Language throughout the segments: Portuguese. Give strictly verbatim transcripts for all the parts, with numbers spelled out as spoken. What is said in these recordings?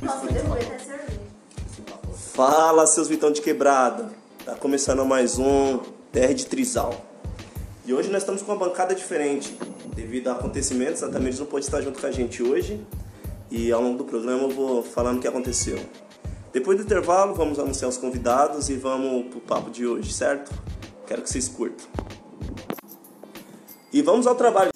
Nossa, derrubei até cerveja. Fala, seus Vitão de Quebrada. Tá começando mais um T R de Trisal. E hoje nós estamos com uma bancada diferente. Devido a acontecimentos, a Tamires não pode estar junto com a gente hoje. E ao longo do programa eu vou falando o que aconteceu. Depois do intervalo, vamos anunciar os convidados e vamos pro papo de hoje, certo? Quero que vocês curtam. E vamos ao trabalho.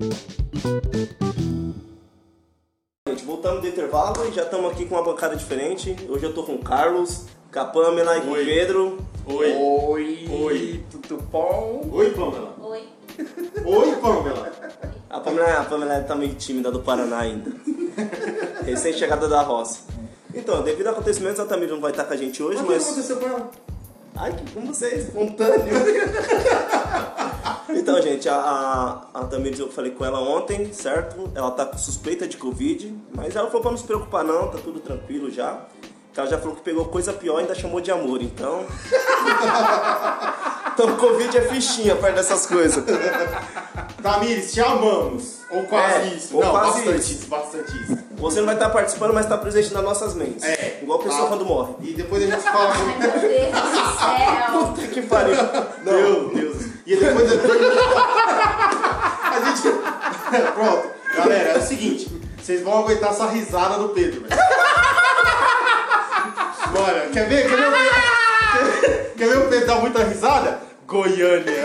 Gente, voltamos do intervalo e já estamos aqui com uma bancada diferente. Hoje eu tô com o Carlos, com a Pamela e com o Pedro. Oi. Oi. Oi. Tudo bom? Oi, Pamela. Oi. Oi, Pamela. A Pamela, a Pamela tá meio tímida do Paraná ainda. Recém-chegada da roça. Então, devido a acontecimentos, a Tamires não vai estar com a gente hoje, Mas mas... o que aconteceu com ela? Ai, que com você, espontâneo. Então, gente, a, a, a Tamires, eu falei com ela ontem, certo? Ela tá com suspeita de Covid, mas ela falou pra não se preocupar não, tá tudo tranquilo já. Ela já falou que pegou coisa pior e ainda chamou de amor, então... Então, Covid é fichinha perto dessas coisas. Tamires, te amamos. Ou quase É, isso. ou Não, quase bastante isso. isso, bastante isso. Você não vai estar participando, mas tá presente nas nossas mentes. É. Igual a pessoa Tá. quando morre. E depois a gente fala... Ai, meu Deus do céu. Puta que pariu. Meu Deus. E depois... a gente... Pronto. Galera, é o seguinte. Vocês vão aguentar essa risada do Pedro, velho. Bora. Quer ver? Quer ver o Pedro? Quer ver o Pedro dar muita risada? Goiânia.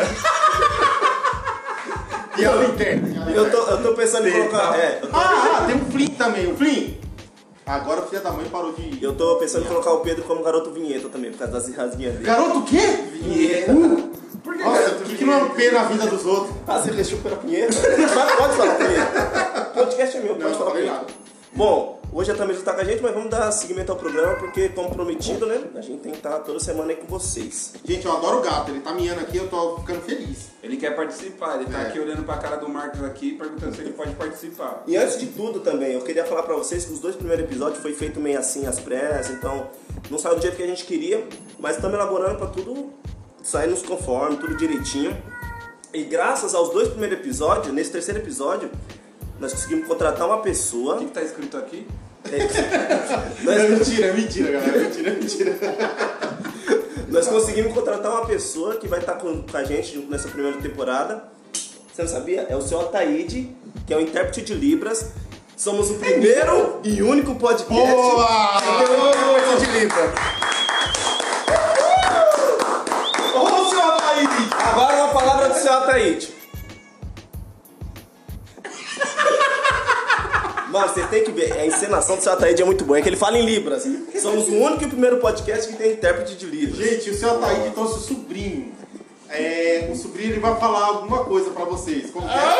E a linterna. Eu tô, eu tô pensando em colocar... É, eu tô, Ah, ah, tem um Flim também, o Flim. Agora o filho da mãe parou de... eu tô pensando em colocar o Pedro como garoto vinheta também, por causa das rasguinhas dele. Garoto o quê? Vinheta. Por que Nossa, o que, que não é um P na vida dos outros? Ah, você deixou pela vinheta? Mas pode falar vinheta. O podcast é meu, pode Não, falar falei vinheta. nada. Bom, hoje a Tamires não tá com a gente, mas vamos dar seguimento ao programa, porque como prometido, né? A gente tem que estar toda semana aí com vocês. Gente, eu adoro o gato, ele tá miando aqui, eu tô ficando feliz. Ele quer participar, ele tá É. aqui olhando pra cara do Marcos aqui, perguntando se ele pode participar. E antes de tudo também, eu queria falar pra vocês que os dois primeiros episódios foi feito meio assim, às pressas, então não saiu do jeito que a gente queria, mas estamos elaborando pra tudo sair nos conforme, tudo direitinho. E graças aos dois primeiros episódios, nesse terceiro episódio, nós conseguimos contratar uma pessoa. O que, que tá escrito aqui? nós, É mentira, é mentira, galera, é mentira, é mentira. nós conseguimos contratar uma pessoa que vai estar com, com a gente junto nessa primeira temporada. Você não sabia? É o seu Ataíde, que é o intérprete de Libras. Somos o primeiro e único podcast Boa! que tem um intérprete de Libras. Ô, seu Ataíde! Agora uma palavra do seu Ataíde. Mano, você tem que ver, a encenação do seu Ataíde é muito boa, é que ele fala em Libras. Somos o único e primeiro podcast que tem intérprete de Libras. Gente, o seu Ataíde trouxe o sobrinho. É, o sobrinho ele vai falar alguma coisa pra vocês. Como que é?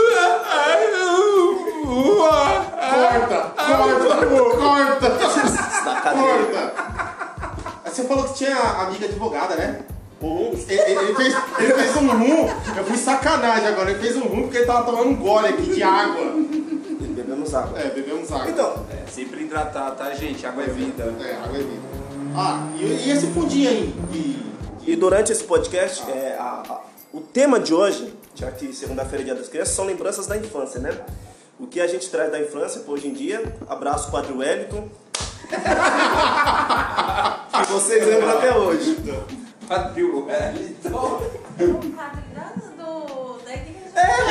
Corta! Corta! Corta! Da cadeira. Corta! Você falou que tinha amiga advogada, né? Uhum. Ele, ele fez, ele fez um rum, eu fui sacanagem agora, ele fez um rum porque ele tava tomando um gole aqui de água. Bebemos água. É, bebemos água. Então, É, sempre hidratar, tá, gente? Água é vida. É, água é vida. Ah, e, e esse pudim aí? De... e durante esse podcast, é, a- a- o tema de hoje, já que segunda-feira é dia das crianças, são lembranças da infância, né? O que a gente traz da infância para hoje em dia. Abraço, Padre Wellington. Que vocês lembram até hoje. Padre Wellington. Um padre do... da igreja.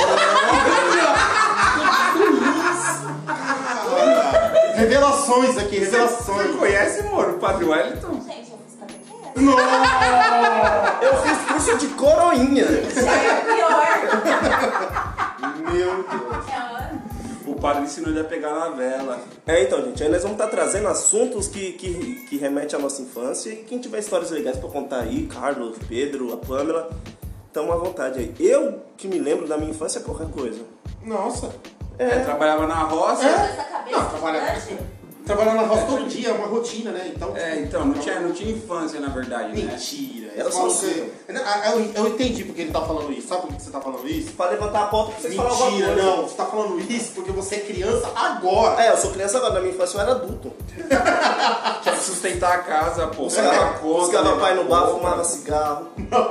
Revelações aqui, Você revelações. conhece, amor, o Padre Wellington? Gente, eu fiz catequese. Não! Eu fiz curso de coroinha. Já é pior. Meu Deus. É, O padre ensinou ele a pegar na vela. É, então, gente, aí nós vamos estar trazendo assuntos que, que, que remetem à nossa infância. E quem tiver histórias legais pra contar aí, Carlos, Pedro, a Pamela, tamo à vontade aí. Eu, que me lembro da minha infância, é qualquer coisa. Nossa. É, trabalhava na roça. É? essa cabeça Não, trabalhava, gigante. trabalhava na roça todo dia, é uma rotina, né? Então, É, então, não tinha, não tinha infância, na verdade, né? mentira. Era Esse só maluco- você. Ah, Eu, eu entendi porque ele tá falando isso. Sabe por que você tá falando isso? Pra levantar a pauta pra vocês falarem alguma Mentira, coisa. não. Você tá falando isso porque você é criança agora. É, eu sou criança agora, na minha infância eu era adulto. Tinha que sustentar a casa, pô. Buscava, Pagava conta, buscava pai no bar, levava fumava roupa. cigarro.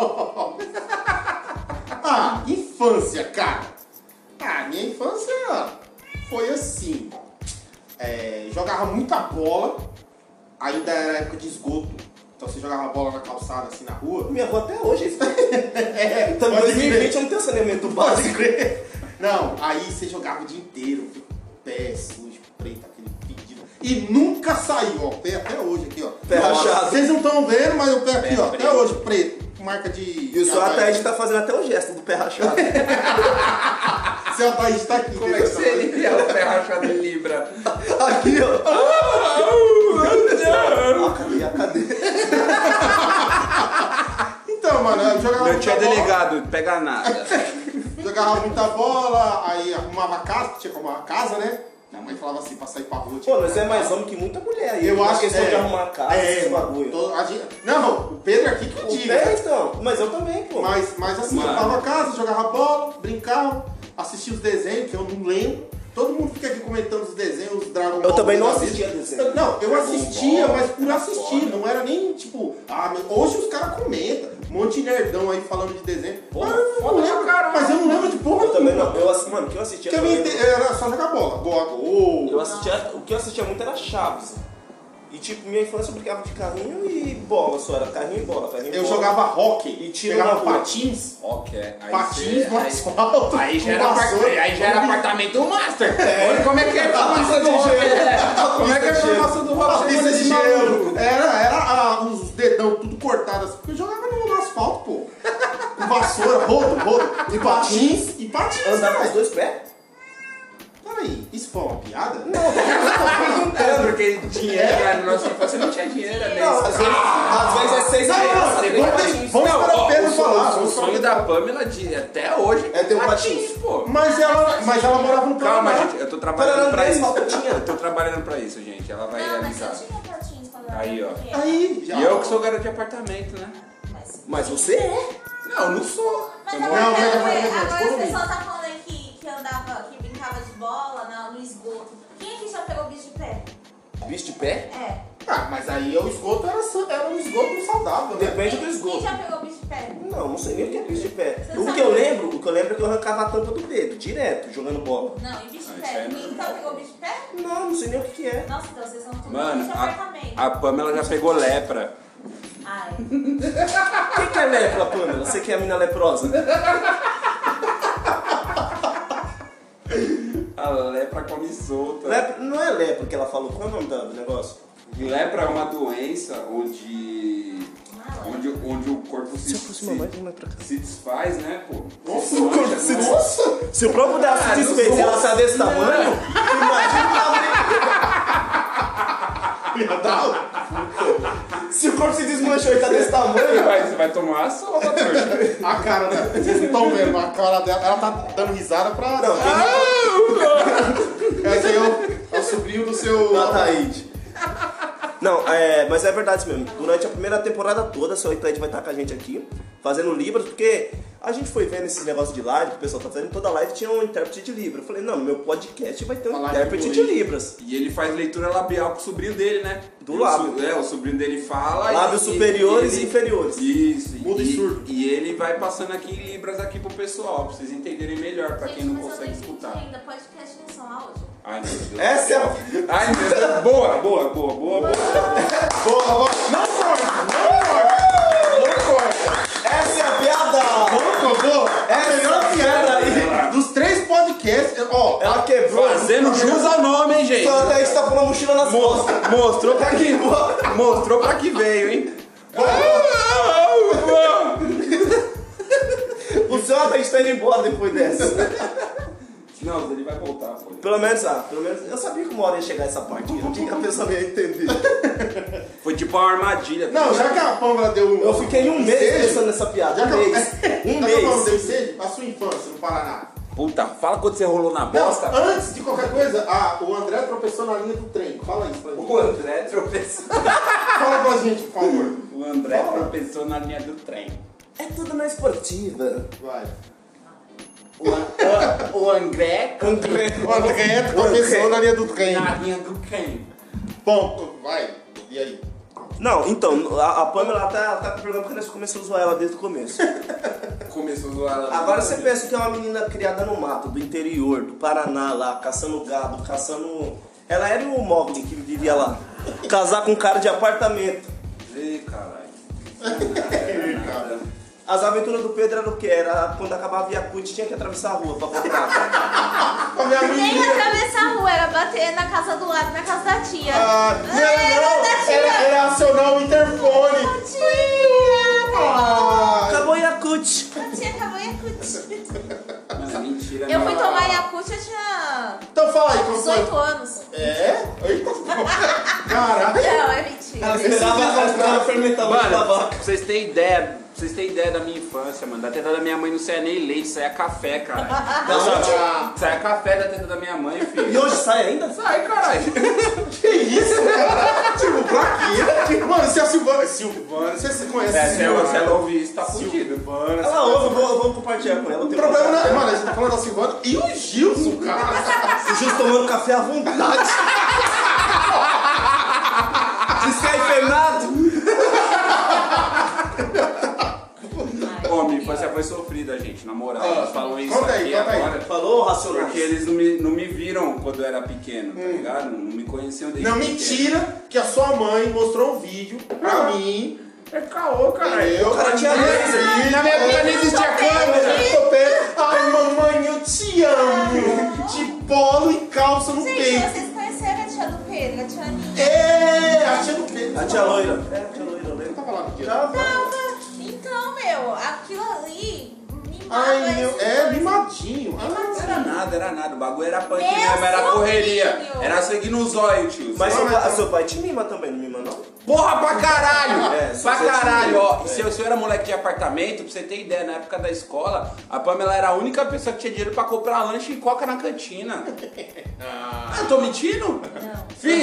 Ah, infância, cara. Ah, minha infância foi assim. É, jogava muita bola, ainda era época de esgoto. Então você jogava bola na calçada, assim, na rua. Minha avó até hoje. É, Então, em pode dois mil e vinte crer. eu não tenho saneamento Pode básico. crer. Não, aí você jogava o dia inteiro, pé sujo, preto, aquele pedido. E nunca saiu, ó, pé até hoje aqui, ó. Pé rachado. Vocês não estão vendo, mas o pé aqui, Pé ó, até preto. hoje preto. Marca de... E o de seu Ataíde. Ataíde tá fazendo até o gesto do pé rachado. Seu Ataíde tá aqui. Como é que seria o pé rachado em Libra? Aqui, ó. Ah, cadê a cadeira? Então, mano, eu jogava Não muita tinha bola, delegado, pega nada. jogava muita bola, aí arrumava casa, tinha que arrumar casa, né? Minha mãe falava assim, pra sair pra rua. tinha Pô, que mas é arrumar mais casa. homem que muita mulher aí. Eu Na acho questão é, de arrumar casa, é, esse mano, bagulho. todo- a gente- não, o Pedro aqui que O diga. pé, então. Mas eu também, pô. Mas, mas assim, Mano. eu tava em casa, jogava bola, brincava, assistia os desenhos, que eu não lembro. Todo mundo fica aqui comentando os desenhos, os Dragon Ball. Eu também não da vida. assistia desenho. Eu- Não, eu Dragon assistia, Ball, mas por Dragon assistir. Ball. Não era nem tipo. Ah, mas hoje os caras comentam. Um monte de nerdão aí falando de desenho. Porra, mas eu não foda pra lembro, caralho. mas eu não lembro de porra Eu também nenhuma. não. Eu, assisti, mano, o que eu assistia... Porque a minha também- inte- era só jogar bola. Boa, gol. Eu assistia, o que eu assistia muito era Chaves. E tipo, minha infância eu brincava de carrinho e bola só, era carrinho e bola, carrinho e Eu bola. jogava hockey. E tiro pegava na rua. patins. Ok. Aí Patins cê- no aí- asfalto. Aí já com era, apart- vassoura. aí já era apartamento master. Olha como é que é a formação do rock. Como é que é a formação do A rock? pista de Chama de gelo. maluco. Era, era ah, os dedão tudo cortado assim. Porque eu jogava no, no asfalto, pô. Com vassoura, rodo, rodo. E patins. E patins. Andava com os velho. dois pés? Peraí, isso foi uma piada? É, porque dinheiro na nossa infância não tinha dinheiro, né? Não, às vezes, às vezes é seis Não, reais. não, você vamos tem ter- patins. vamos Não, esperar ó, o Pedro o sonho- falar, O vamos sonho esperar da Pamela de, até hoje É ter um patins. pô. Mas ela, mas ela morava no Calma, Paraná. gente, eu tô trabalhando Paraná pra não isso. falta tinha. Eu tô trabalhando pra isso, gente. Ela vai Não, mas eu realizar. tinha patins quando eu era Aí, ó. pequena. Aí, já. E eu que sou garoto de apartamento, né? Mas, Mas você é. Não, eu não sou. Mas Eu agora, Não, eu mas quero agora ver, não, agora tipo, as pessoas tá falando aí que, que andava, que brincava de bola no, no esgoto. Quem aqui já pegou bicho de pé? Bicho de pé? É. Ah, mas aí o esgoto era, sa- era um esgoto saudável, né? Depende do Quem, esgoto. quem já pegou bicho de pé? Não, não sei nem o que é bicho de pé. Você não O sabe que eu o que é? lembro, o que eu lembro é que eu arrancava a tampa do dedo, direto, jogando bola. Não, e bicho de Ah, pé? isso é Ninguém nunca pegou bicho de pé? Não, não sei nem o que que é. Nossa, então vocês são tudo Mano, de a, apartamento. a Pamela já pegou lepra. Ai. Quem que é lepra, Pamela? Você que é a mina leprosa? A lepra come solta. Lepra, não é lepra que ela falou, qual é o nome do negócio? Lepra é uma doença onde, onde, onde o corpo se, Se aproxima mais, se, vem mais pra cá. se desfaz, né, pô? Nossa, Se o corpo mancha, se né? Nossa! Se o próprio dela se desfez e ela tá desse tamanho, imagina se o corpo se desmanchou e tá desse Você tamanho. vai, você vai tomar a sopa, trouxa. A cara dela, vocês não estão vendo, a cara dela, ela tá dando risada pra. Não, quem Esse aí é o, é o sobrinho do seu. não, Ataíde. Não, é, mas é verdade mesmo. Durante a primeira temporada toda, seu Ataíde vai estar com a gente aqui, fazendo Libras, porque a gente foi vendo esse negócio de live, que o pessoal tá fazendo, toda live tinha um intérprete de Libra. Eu falei, não, no meu podcast vai ter um Falar intérprete de de inglês. Libras. E ele faz leitura labial com o sobrinho dele, né? Do E o lábio. so- É, o sobrinho dele fala. Lábios e- superiores e ele- inferiores. Isso. Mudo e e, surdo. e ele vai passando aqui em Libras aqui pro pessoal, pra vocês entenderem melhor, pra quem Gente, não mas eu consegue não entendi escutar. ainda. Podcast não são áudio. Ai, meu Deus. Essa é a... Ai, meu Deus. Boa, boa, boa, boa, boa. Boa, boa. Não corta, não corta. Não corta. Essa é a piada! Boa, boa. É a melhor piada aí dos três podcasts. Ó, Ela quebrou. Fazendo jus ao nome, hein, gente? Só Ataíde tá com uma mochila nas costas. Mostrou pra que, mostrou pra que veio, hein? O seu Ataíde tá indo embora depois dessa. Não, ele vai voltar, pô. Pelo menos, ah, pelo menos, eu sabia que uma hora ia chegar essa parte. Eu não tinha que a pessoa ia entender. Foi tipo uma armadilha. não, já que a Pâmela deu um. Eu fiquei um mês ensejo, pensando nessa piada. Já Um que a- mês. Um já que a Pâmela mês. deu ensejo, a sua infância no Paraná. Puta, fala quando você rolou na Não, bosta. antes de qualquer coisa, ah, o André tropeçou na linha do trem. Fala isso pra gente. O André tropeçou. Fala pra gente, por favor. O André tropeçou na linha do trem. É tudo na esportiva. Vai. O, An- o André André. O André tropeçou na linha do trem. na linha do trem. Ponto. Vai. E aí? Não, então, a, a Pamela ela tá, ela tá com problema porque nós começamos a zoar ela desde o começo. Começou a zoar ela. Agora você pensa que é uma menina criada no mato, do interior, do Paraná lá, caçando gado, caçando Ela era o Mogli que vivia lá. Casar com um cara de apartamento. Ih, caralho. As aventuras do Pedro era o quê? Era quando acabava a Yakut, tinha que atravessar a rua pra comprar. Com a minha Nem menina. atravessar a rua, era bater na casa do lado, na casa da tia. Ah, não, Ai, era não. da tia. Era, era acionar o interfone. Tia! Ah, Acabou Yakut. A tia acabou Yakut. Mano, mentira. Eu fui não. tomar Yakut, eu tinha então fala aí, como foi? dezoito anos. É? Eita, caralho. Não, é mentira. Ela esperava, ela esperava fermentar o leite da Mano, vaca. pra vocês terem ideia, pra vocês terem ideia da minha infância, mano, da teta da minha mãe não saia nem leite, saia café, cara. Ah, Saia café da teta da minha mãe, E filho. hoje sai ainda? Sai, caralho. que isso, cara? Tipo, pra quê? Mano, se a Silvana... Silvana, você se conhece É, a se ela, se Silvana? ela ouvir isso, tá fudido. Silvana, Ela ouve, eu vou, eu vou compartilhar com ela. O problema não é... Mano, a gente tá falando da Silvana e o Gilson, cara. O Gilson tomando café à vontade. Descaifenado. Pô, minha infância foi sofrida, gente, na moral. Ah, Eles falam isso conta aí, aqui conta aí. agora. Falou, racional. Porque eles não me, não me viram quando eu era pequeno, tá ligado? Não me conheciam desde Não, pequeno. mentira que a sua mãe mostrou um vídeo pra mim. É caô, caralho. Eu, O cara tinha laser. Na minha época nem existia câmera. Ai, mamãe, eu te amo. De polo e calça no Gente, peito. vocês conheceram a tia do Pedro, a tia Aninha? É, a tia do Pedro. A tia loira. É, a tia loira, eu lembro. Tava lá no dia. Tava. Então, meu, aquilo ali mimava Ai, meu, esse é dois. mimadinho. Ah, Era nada, era nada. O bagulho era punk Meu mesmo, era correria. sobrinho. Era seguir no zóio, tio. Mas Você- seu pai, seu pai te mima também, não mima não? Porra pra caralho! É, só pra você caralho, tinha- ó. é. E se eu, se eu era moleque de apartamento, pra você ter ideia, na época da escola, a Pamela era a única pessoa que tinha dinheiro pra comprar lanche e coca na cantina. Ah, eu tô mentindo? Não. Filho,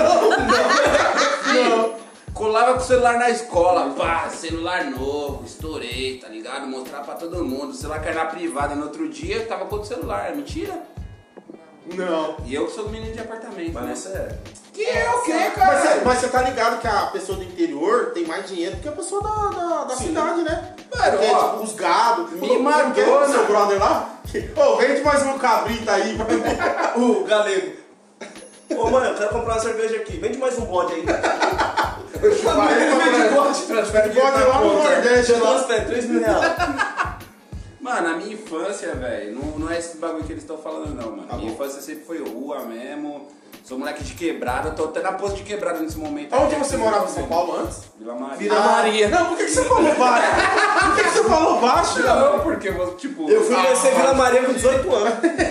não, não. colava com o celular na escola, pá, celular novo, estourei, tá ligado? Mostrar pra todo mundo. O celular caiu na privada no outro dia, eu tava com outro celular, é mentira? Não. E eu que sou menino de apartamento, Mas né? isso é... Que é o quê, Mas cara? você, mas você tá ligado que a pessoa do interior tem mais dinheiro do que a pessoa da, da, da cidade, né? Mano, Porque, ó, tipo, os gados. me o- mandou, o que é seu né? brother lá? Ô, vende mais uma cabrita aí. O galego. Ô mãe, eu quero comprar uma cerveja aqui. Vende mais um bode aí. Vende bode. Pode ir lá no Nordeste, lá. Transfere três mil reais. Mano, a minha infância, velho, não, não é esse bagulho que eles estão falando, não, mano. Tá minha bom. infância sempre foi rua mesmo. Sou moleque de quebrada, tô até na posto de quebrada nesse momento. Onde você morava em São Paulo antes? Vila Maria. Vila Maria. Não, por que, que você falou baixo? Por que, que você falou baixo? Não, porque, eu, tipo... Eu fui ah, conhecer Vila Maria com dezoito anos.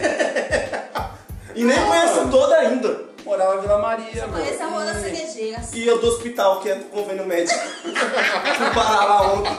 E nem conheço toda ainda. Morava em Vila Maria, mano. Conheço a Rua das Cerejeiras. E eu do hospital, que é do convênio médico. Fui parar lá ontem.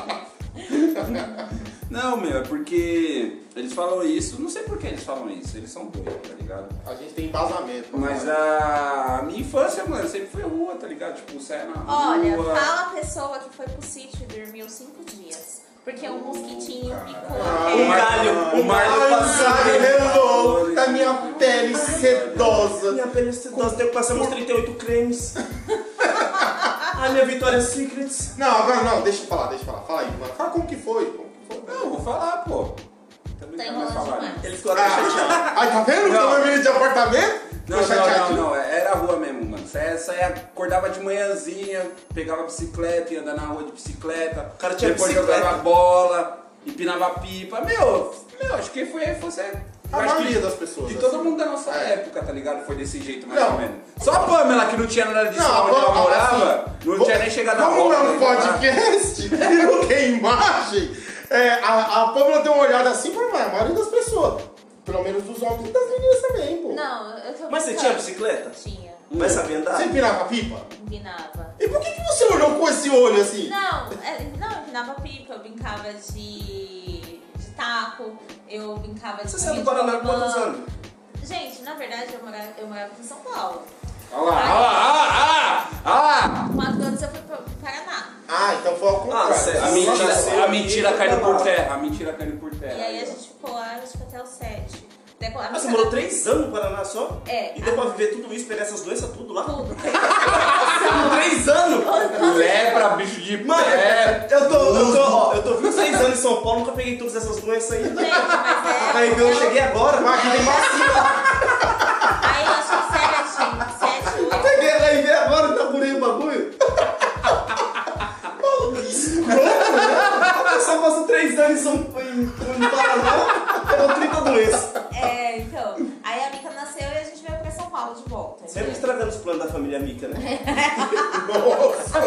Não, meu, é porque eles falam isso. Não sei por que eles falam isso. Eles são doidos, tá ligado? A gente tem embasamento. Mas a minha infância, mano, sempre foi rua, tá ligado? Tipo, saia na Olha, rua. fala a pessoa que foi pro sítio e dormiu cinco dias. Porque um mosquitinho picou Ah, a Um perna. galho, um Mar- galho Ai, passando. sabe, hello, da minha pele sedosa. Minha pele sedosa, tenho que passar uns trinta e oito cremes. Ai, minha Victoria's Secrets. Não, agora não, deixa eu falar, deixa eu falar. Fala aí, mano. Fala como que foi. Como que foi. Não, vou falar, pô. Também Tá não vai enrolando falar, demais. né? Ele ficou até chateado. Ai, tá vendo? Não. Como é menino de apartamento? Não, Foi não, não, chateadinho? não, era rua mesmo, mano. Saia, saia, acordava de manhãzinha, pegava a bicicleta, ia andar na rua de bicicleta. O cara tinha depois bicicleta. jogava bola, empinava pipa. Meu, meu, acho que foi você. A maioria das pessoas. De assim. todo mundo da nossa É. época, tá ligado? Foi desse jeito, mais Não. ou menos. Só a Pamela, que não tinha nada disso lá onde ela vamos- morava, assim, não vou- tinha nem chegado a Como volta. é um né? podcast e não tem imagem, é, a, a Pamela deu uma olhada assim pra a maioria das pessoas. Pelo menos dos homens e das meninas também, pô. Não, eu tô Mas você brincando. tinha bicicleta? Tinha. Mas sabia andar? Você empinava a pipa? Empinava. E por que, que você olhou com esse olho assim? Não, é, não, eu empinava pipa, eu brincava de, de taco, eu brincava de Você saiu do corrida Paraná de com quantos rolimã. anos? Gente, na verdade, eu morava, eu morava em São Paulo. Olha lá, olha lá, olha lá, olha lá. Com quatro anos eu fui pro Paraná. Ah, então foi ao contrário. Ah, sério? A Sim, mentira, nasceu a mentira aqui, caindo tá por lá. terra, a mentira caindo por terra. E aí a gente ficou lá, acho que até os sete. Até quando- Ah, você morou três anos no Paraná só? É. E deu pra viver tudo isso, pegar essas doenças tudo lá? Tudo. Três anos? Lepra, bicho de Mano, pé. eu tô, eu tô, ó, eu tô vinte e seis anos em São Paulo, nunca peguei todas essas doenças ainda. Gente, mas é... Aí eu cheguei agora, mas aqui tem vacina. Aí eu acho que sério, gente. planos da família Mica, né? Nossa!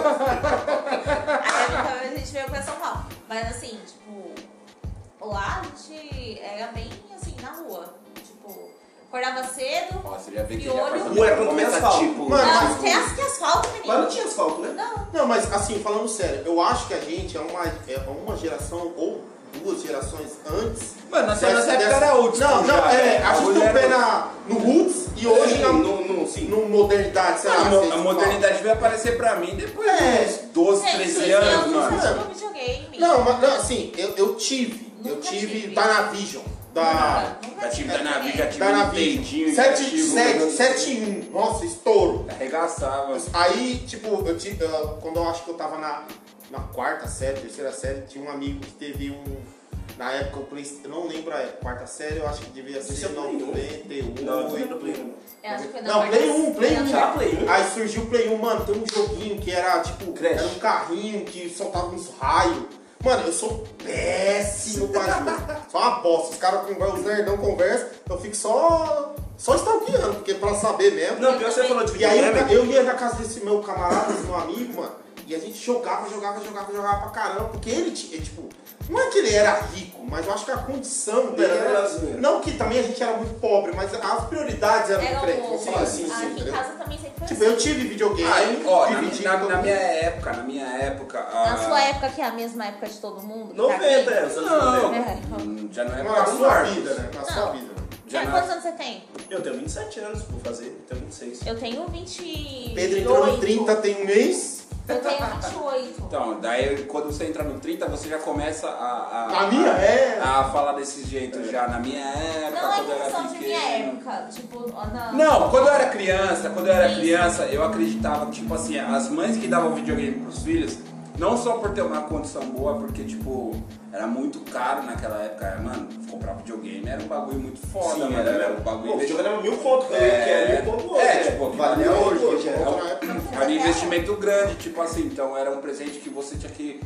Aí a gente veio pra São Paulo. Mas assim, tipo, lá a gente era bem assim, na rua. Tipo, acordava cedo. Nossa, já vê que já piolho. faz Não é quando tem começa asfalto. tipo. Mano, Não, mas- tem, as, tem asfalto, menino. Mas não tinha asfalto, né? Não. Não, mas assim, falando sério, eu acho que a gente é uma, é uma geração ou duas gerações antes. Mano, nossa, dessa- nossa época dessa- era old school Não, não, já, é. né? A gente tem Mulher o pé era- na, no roots e hoje Sim, na, no, no, sim. no modernidade, sei lá. A, se mo- gente a fala. modernidade veio aparecer pra mim depois É. dos doze, Gente, treze treze anos, anos mano. eu tive videogame. Não, mas não, assim, eu, eu tive. eu Nunca tive tive. Dynavision. Da. Nunca Já tive tive Dynavision, já tive Dynavision. Nintendinho, já tive. sete sete um. Nossa, estouro. Arregaçava. Aí, tipo, eu tive, eu- quando eu acho que eu tava na, na quarta série, terceira série, tinha um amigo que teve um. Na época, o Play, eu não lembro a época, quarta série, eu acho que devia Esse ser é o Play um. noventa e oito. Não, eu fui no Play um. Eu acho que foi na Não, quarta Play um, Play série. um. Já Play um? Aí surgiu o Play um, mano, tem um joguinho que era tipo, Crash. era um carrinho que soltava uns raios. Mano, eu sou péssimo pra jogo. Só uma bosta. Os caras conversam, os nerdão conversam, eu fico só. Só stalkeando, porque pra saber mesmo. Não, pior que você falou de E aí videogame. eu ia na casa desse meu camarada, desse meu amigo, mano, e a gente jogava, jogava, jogava, jogava pra caramba, porque ele tinha, tipo, não é que ele era rico, mas eu acho que a condição dele Era era. brasileiro. Não que também a gente era muito pobre, mas as prioridades eram Era diferentes, o... vamos falar assim, Aqui sim, em entendeu? casa também sempre foi Tipo, assim. eu tive videogame, Aí, ó, na, dividi na- todo na mundo. minha época, na minha época. a- Na sua época, que é a mesma época de todo mundo? que tá noventa, aqui? é, os anos Não. noventa. É. Hum, Já não é Não, pra na sua Marcos. vida, né? Na sua Não. vida. Já É, não- quantos anos você tem? Eu tenho vinte e sete anos por fazer, eu tenho vinte e seis. Eu tenho vinte e oito. Pedro entrou no trinta tem um mês. Eu tenho vinte e oito. Então, daí quando você entra no trinta, você já começa a. a Na minha, é. A falar desse jeito já. Na minha época, Não é quando eu era questão de minha pequeno. época. Tipo, ó, não. Não, quando eu era criança, quando eu era Isso. criança, eu acreditava que, tipo assim, as mães que davam videogame pros filhos, não só por ter uma condição boa, porque, tipo, era muito caro naquela época, mano, comprar videogame era um bagulho muito foda, Sim, mano, era, era era. um bagulho... Pô, o videogame era mil conto, que É, é mil conto hoje. é, tipo, vale Até hoje, hoje, é. outra época. Era um investimento grande, tipo assim, então era um presente que você tinha que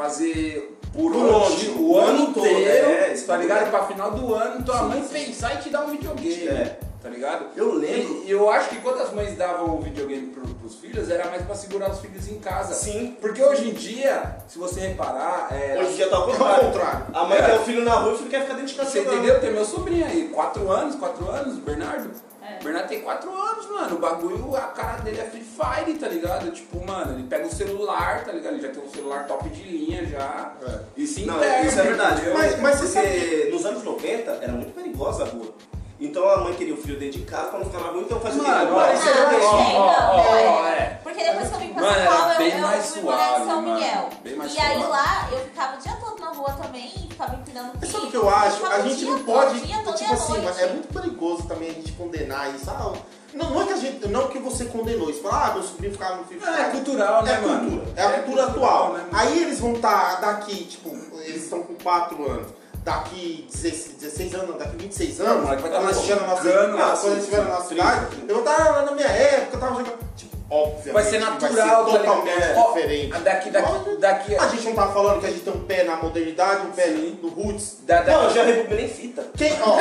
fazer por Por onde? onde? O O ano ano todo, inteiro, é, isso tá é ligado? verdade. Pra final do ano, tua Sim, mãe sim. pensar e te dar um videogame, É. tá ligado? Eu lembro. E, e eu acho que quando as mães davam o videogame pro, pros filhos, era mais pra segurar os filhos em casa. Sim. Porque hoje em dia, se você reparar, é, Hoje em dia tá ao Ao contrário. contrário. A mãe É. tem o filho na rua e o filho quer ficar dentro de casa você jogando. entendeu? Tem meu sobrinho aí, quatro anos, quatro anos, Bernardo. É. Bernardo tem quatro anos, mano. O bagulho, a cara dele é Free Fire, tá ligado? Tipo, mano, ele pega o celular, tá ligado? Ele já tem um celular top de linha já. É. E se Não, interne, isso é verdade. entendeu? Mas- mas você Porque nos anos noventa era muito perigosa a rua. Então a mãe queria o filho dentro de casa pra não ficar na rua, então faz o quê? Mano, Vai, ó, você Ah, vai mas deixar. tem, ó, não, ó, é. ó, é. Porque depois que eu vim pra Mano, São era Paulo, eu, bem eu mais fui morar em suave, São mano. Miguel. Bem mais E aí suave. lá eu ficava o dia todo na rua também, ficava empinando Mas pipa. sabe o que eu acho? ficava A o gente dia não todo, pode, dia todo, tipo e à assim, noite. é muito perigoso também a gente condenar isso. Ah, não, não é que a gente, não que você condenou isso, fala, ah, meu sobrinho ficava no FIFA. É, é cultural, né, É mano? cultura, é a cultura cultural, atual. né, mano? Aí eles vão estar daqui, tipo, eles estão com quatro anos. Daqui dezesseis anos, daqui vinte e seis Não, anos, moleque vai quando tá eles estiverem na nossa jogando, ah, quando assim, eles estiverem na nossa trinta, cidade, eu vou estar lá na minha época, eu tava jogando. Tipo, obviamente. Vai ser natural, vai ser tá totalmente ligado? Ó, diferente. Daqui, daqui, daqui. A gente não tá falando que a gente tem um pé na modernidade, um pé Sim. no roots. Da, da, Não, eu já rebobinei fita. Quem, ó,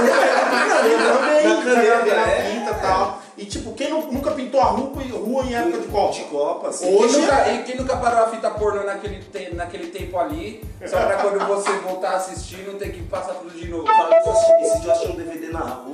eu também, Na caneta, já na é. pinta e tal. E tipo, quem não- nunca pintou a rua, rua em época de Copa? De Copa, assim. Hoje- Quem nunca, e quem nunca parou a fita pornô naquele, te, naquele tempo ali, só pra quando você voltar a assistir não ter que passar tudo de novo. Fala que eu assisti- Esse dia eu achei um D V D na rua.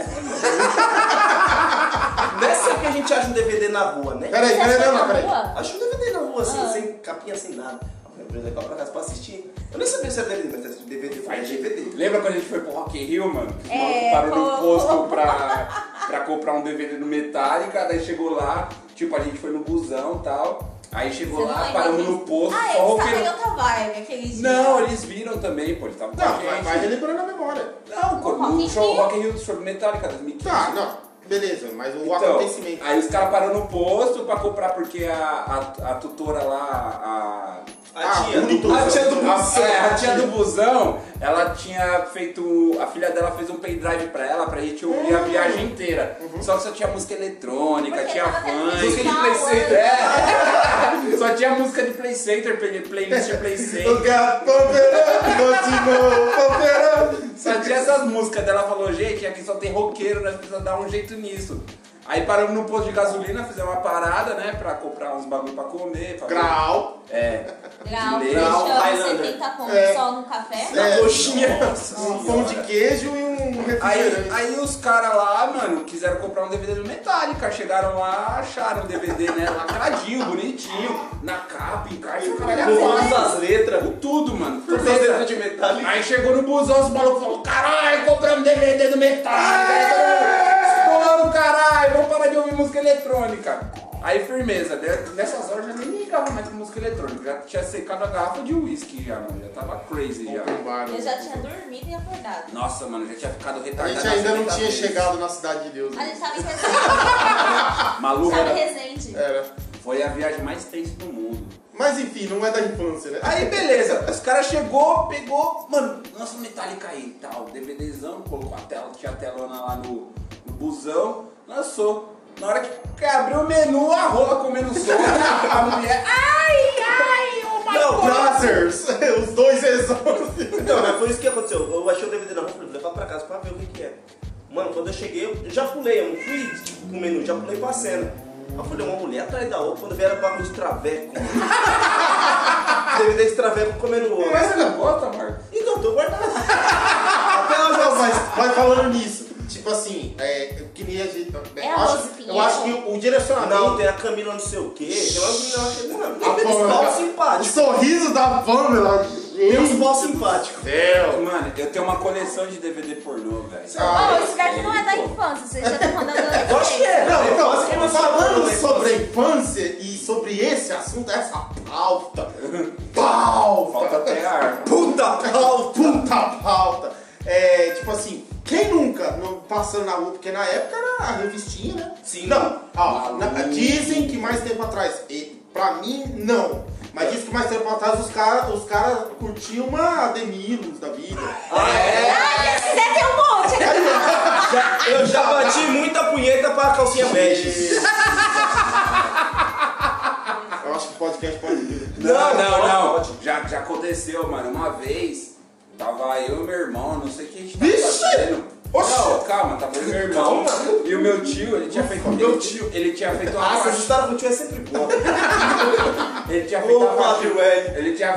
Nessa que a gente acha um D V D na rua, né? Peraí, Você peraí, achou não, na peraí. rua? Acho um D V D na rua, assim, Ah. sem capinha, sem nada. Eu falei, legal pra casa pra assistir. Eu nem sabia se era D V D, mas era D V D, foi D V D. Lembra quando a gente foi pro Rock in Rio, mano? Que os É, malucos parou no pô. posto pra, pra comprar um D V D do Metallica, daí chegou lá, tipo, a gente foi no busão e tal, aí chegou Você não lá, lembra paramos disso? no posto, Ah, só eles estavam em roqueiro. outra vibe aquele dia. Não, eles viram também, pô, eles estavam com a Não, vai, vai gente. relembrando a memória. Não, Rock no in show Rio? Rock in Rio do show do Metallica, dois mil e quinze. Tá, não, beleza, mas o Então, acontecimento. aí os caras pararam no posto pra comprar porque a, a, a tutora lá, a... A Ah, tia bonito. do, a tia do A, busão. é, a tia do busão, ela tinha feito. A filha dela fez um pendrive pra ela pra gente ouvir a viagem inteira. Só que só tinha música eletrônica, Porque tinha tava tendo funk. Música de Não, Play Center. É. Só tinha música de Play Center, play- playlist de Play O Center. gato pamperando, continuou pamperando. Só tinha essas músicas dela falou, gente, aqui só tem roqueiro, nós precisamos dar um jeito nisso. Aí paramos no posto de gasolina, fizemos uma parada, né? Pra comprar uns bagulho pra comer. Pra Grau. É. Grau, de fechamos Highlander. setenta conto É. só no café. É, coxinha. Um pão de queijo e um Aí, refrigerante. aí os caras lá, mano, quiseram comprar um D V D do Metallica. Chegaram lá, acharam o D V D, né? Lacradinho, bonitinho. Na capa, em caixa, o cara Com todas as letras. com tudo, mano. Todas as Firmeza. letras de Metallica. Aí chegou no busão, os malucos falaram: caralho, compramos D V D do Metallica. Estouro, caralho, vamos parar de ouvir música eletrônica. Aí, firmeza, né? Nessas horas eu já nem ligava mais com música eletrônica. Já tinha secado a garrafa de uísque já, mano. Já tava crazy já. Eu já tinha dormido e acordado. Nossa, mano, já tinha ficado A retardado. gente ainda não na tinha vez. chegado na Cidade de Deus. A né? gente tava em Resende. Maluco, Tava em era- Resende. Era. foi a viagem mais tensa do mundo. Mas enfim, não é da infância, né? Aí, beleza, os caras chegou, pegou, mano, lança o Metallica aí e tal, DVDzão, colocou a tela, tinha a telona lá no, no busão, lançou. Na hora que, que abriu o menu, a rola comendo solta, a mulher, ai, ai, oh my Não, God. Brothers, os dois exames. Então, mas foi isso que aconteceu. Eu achei o D V D na rua, falei, vou levar pra casa pra ver o que que é. Mano, quando eu cheguei, eu já pulei, eu não fui tipo com o menu, já pulei pra cena. Aí eu falei, uma mulher atrás da outra, quando vieram bagulho de traveco. D V D de traveco comendo ovo. Mas você não gosta, Marcos? Então, tô guardado. Até hoje eu Não, mas, mas falando nisso, tipo assim, é, eu queria. É eu, a acho, Rose eu Pinheiro? acho que o direcionamento. Não, tem a Camila não sei o quê. Tem uma menina, eu achei, mano, A tem uns Pamela- pau O simpáticos. sorriso da Pamela. Tem uns pau simpáticos. Deus. Mano, eu tenho uma coleção de D V D pornô, velho. Ah, Oh, isso daqui não é da infância, você já tá mandando. Eu acho que é. Não, então, Acho que não falando sabe, sobre a infância e sobre esse assunto, essa pauta, pauta, Falta até ar. puta pauta, puta pauta, é, tipo assim, quem nunca, no- passando na rua, porque na época era a revistinha, né? Sim. Não, ó, na- Maluco. dizem que mais tempo atrás, e, pra mim, não. Mas diz que mais tempo atrás os caras os cara curtiam uma Demilos da vida. Ah, esse Zé tem um monte. Já- eu já bati muita punheta pra calcinha bege. Eu acho que podcast pode vir. Não, não, não. pode. Já, já aconteceu, mano. Uma vez, tava eu e meu irmão, não sei o que a gente tava Vixe! fazendo. Oxi! Não, calma, tava eu e meu irmão. E o meu tio, ele tinha feito. meu ele- tio. Ele tinha feito uma Ah, essa faxina. história com o tio é sempre boa. Ele tinha feito Ô, uma Padre faxina. Welly. Ele tinha.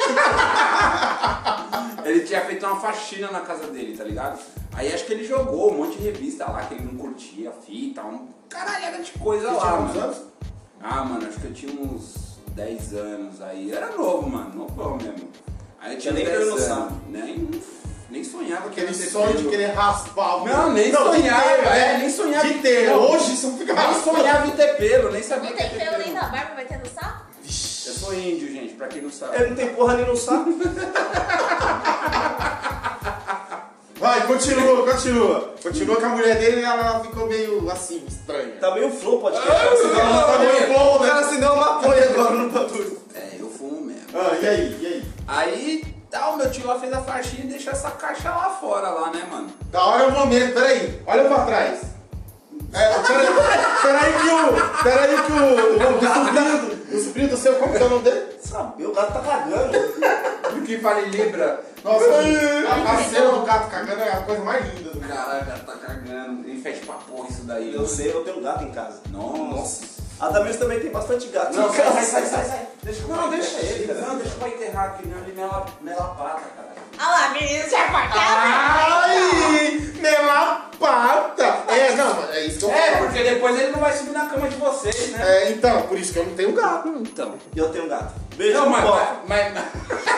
Ele tinha feito uma faxina na casa dele, tá ligado? Aí acho que ele jogou um monte de revista lá que ele não curtia, fita, um caralhada de coisa Você lá, tinha mano. quantos anos? Ah, mano, acho que eu tinha uns dez anos aí. Eu era novo, mano, novão mesmo. Aí eu tinha Nem dez pelo anos. saco. Nem, nem sonhava que Aquele ia ter sonho de pelo. querer raspar o Não, nem de sonhava, ter, é, nem sonhava De em ter, não. hoje você não fica Nem raspando. sonhava em ter pelo, nem sabia Não que ia tem ter pelo nem pelo. na barba, vai ter no saco? Eu sou índio, gente, pra quem não sabe. Ele não tem porra nem no saco. Vai, continua, continua. Continua que a mulher dele, ela ficou meio assim, estranha. Tá meio flow podcast. O cara se deu uma tá meio maconha. flow, O né? cara se deu uma maconha agora no bagulho. É, eu fumo mesmo. Ah, e aí, e aí? Aí, tá, o meu tio lá fez a faxina e deixou essa caixa lá fora, lá, né, mano? Da hora é o momento, peraí, olha pra trás. É, peraí, peraí que o. Peraí que o. O, o sobrinho, o sobrinho do seu, como que é o nome dele? Sabe, o gato tá cagando. O que fala em Libra? Nossa, a, a cena do gato cagando é a coisa mais linda do mundo. Caraca, tá cagando. Ele fede pra porra isso daí. Eu sei, eu tenho um gato em casa. Nossa. A Damiris também tem bastante gato. Não, em sai, casa. sai, sai, sai, sai. Deixa Não, eu deixa ele, cara. Não, deixa eu enterrar aqui, não. Ele mela, mela pata, cara. Olha lá, menino, já cortava. Ai, mela pata. É, não, mas é isso que eu É, falo. porque depois ele não vai subir na cama de vocês, né? É, então, por isso que eu não tenho gato. Então. E eu tenho um gato. Beijo Não, no mas, copo. mas, mas-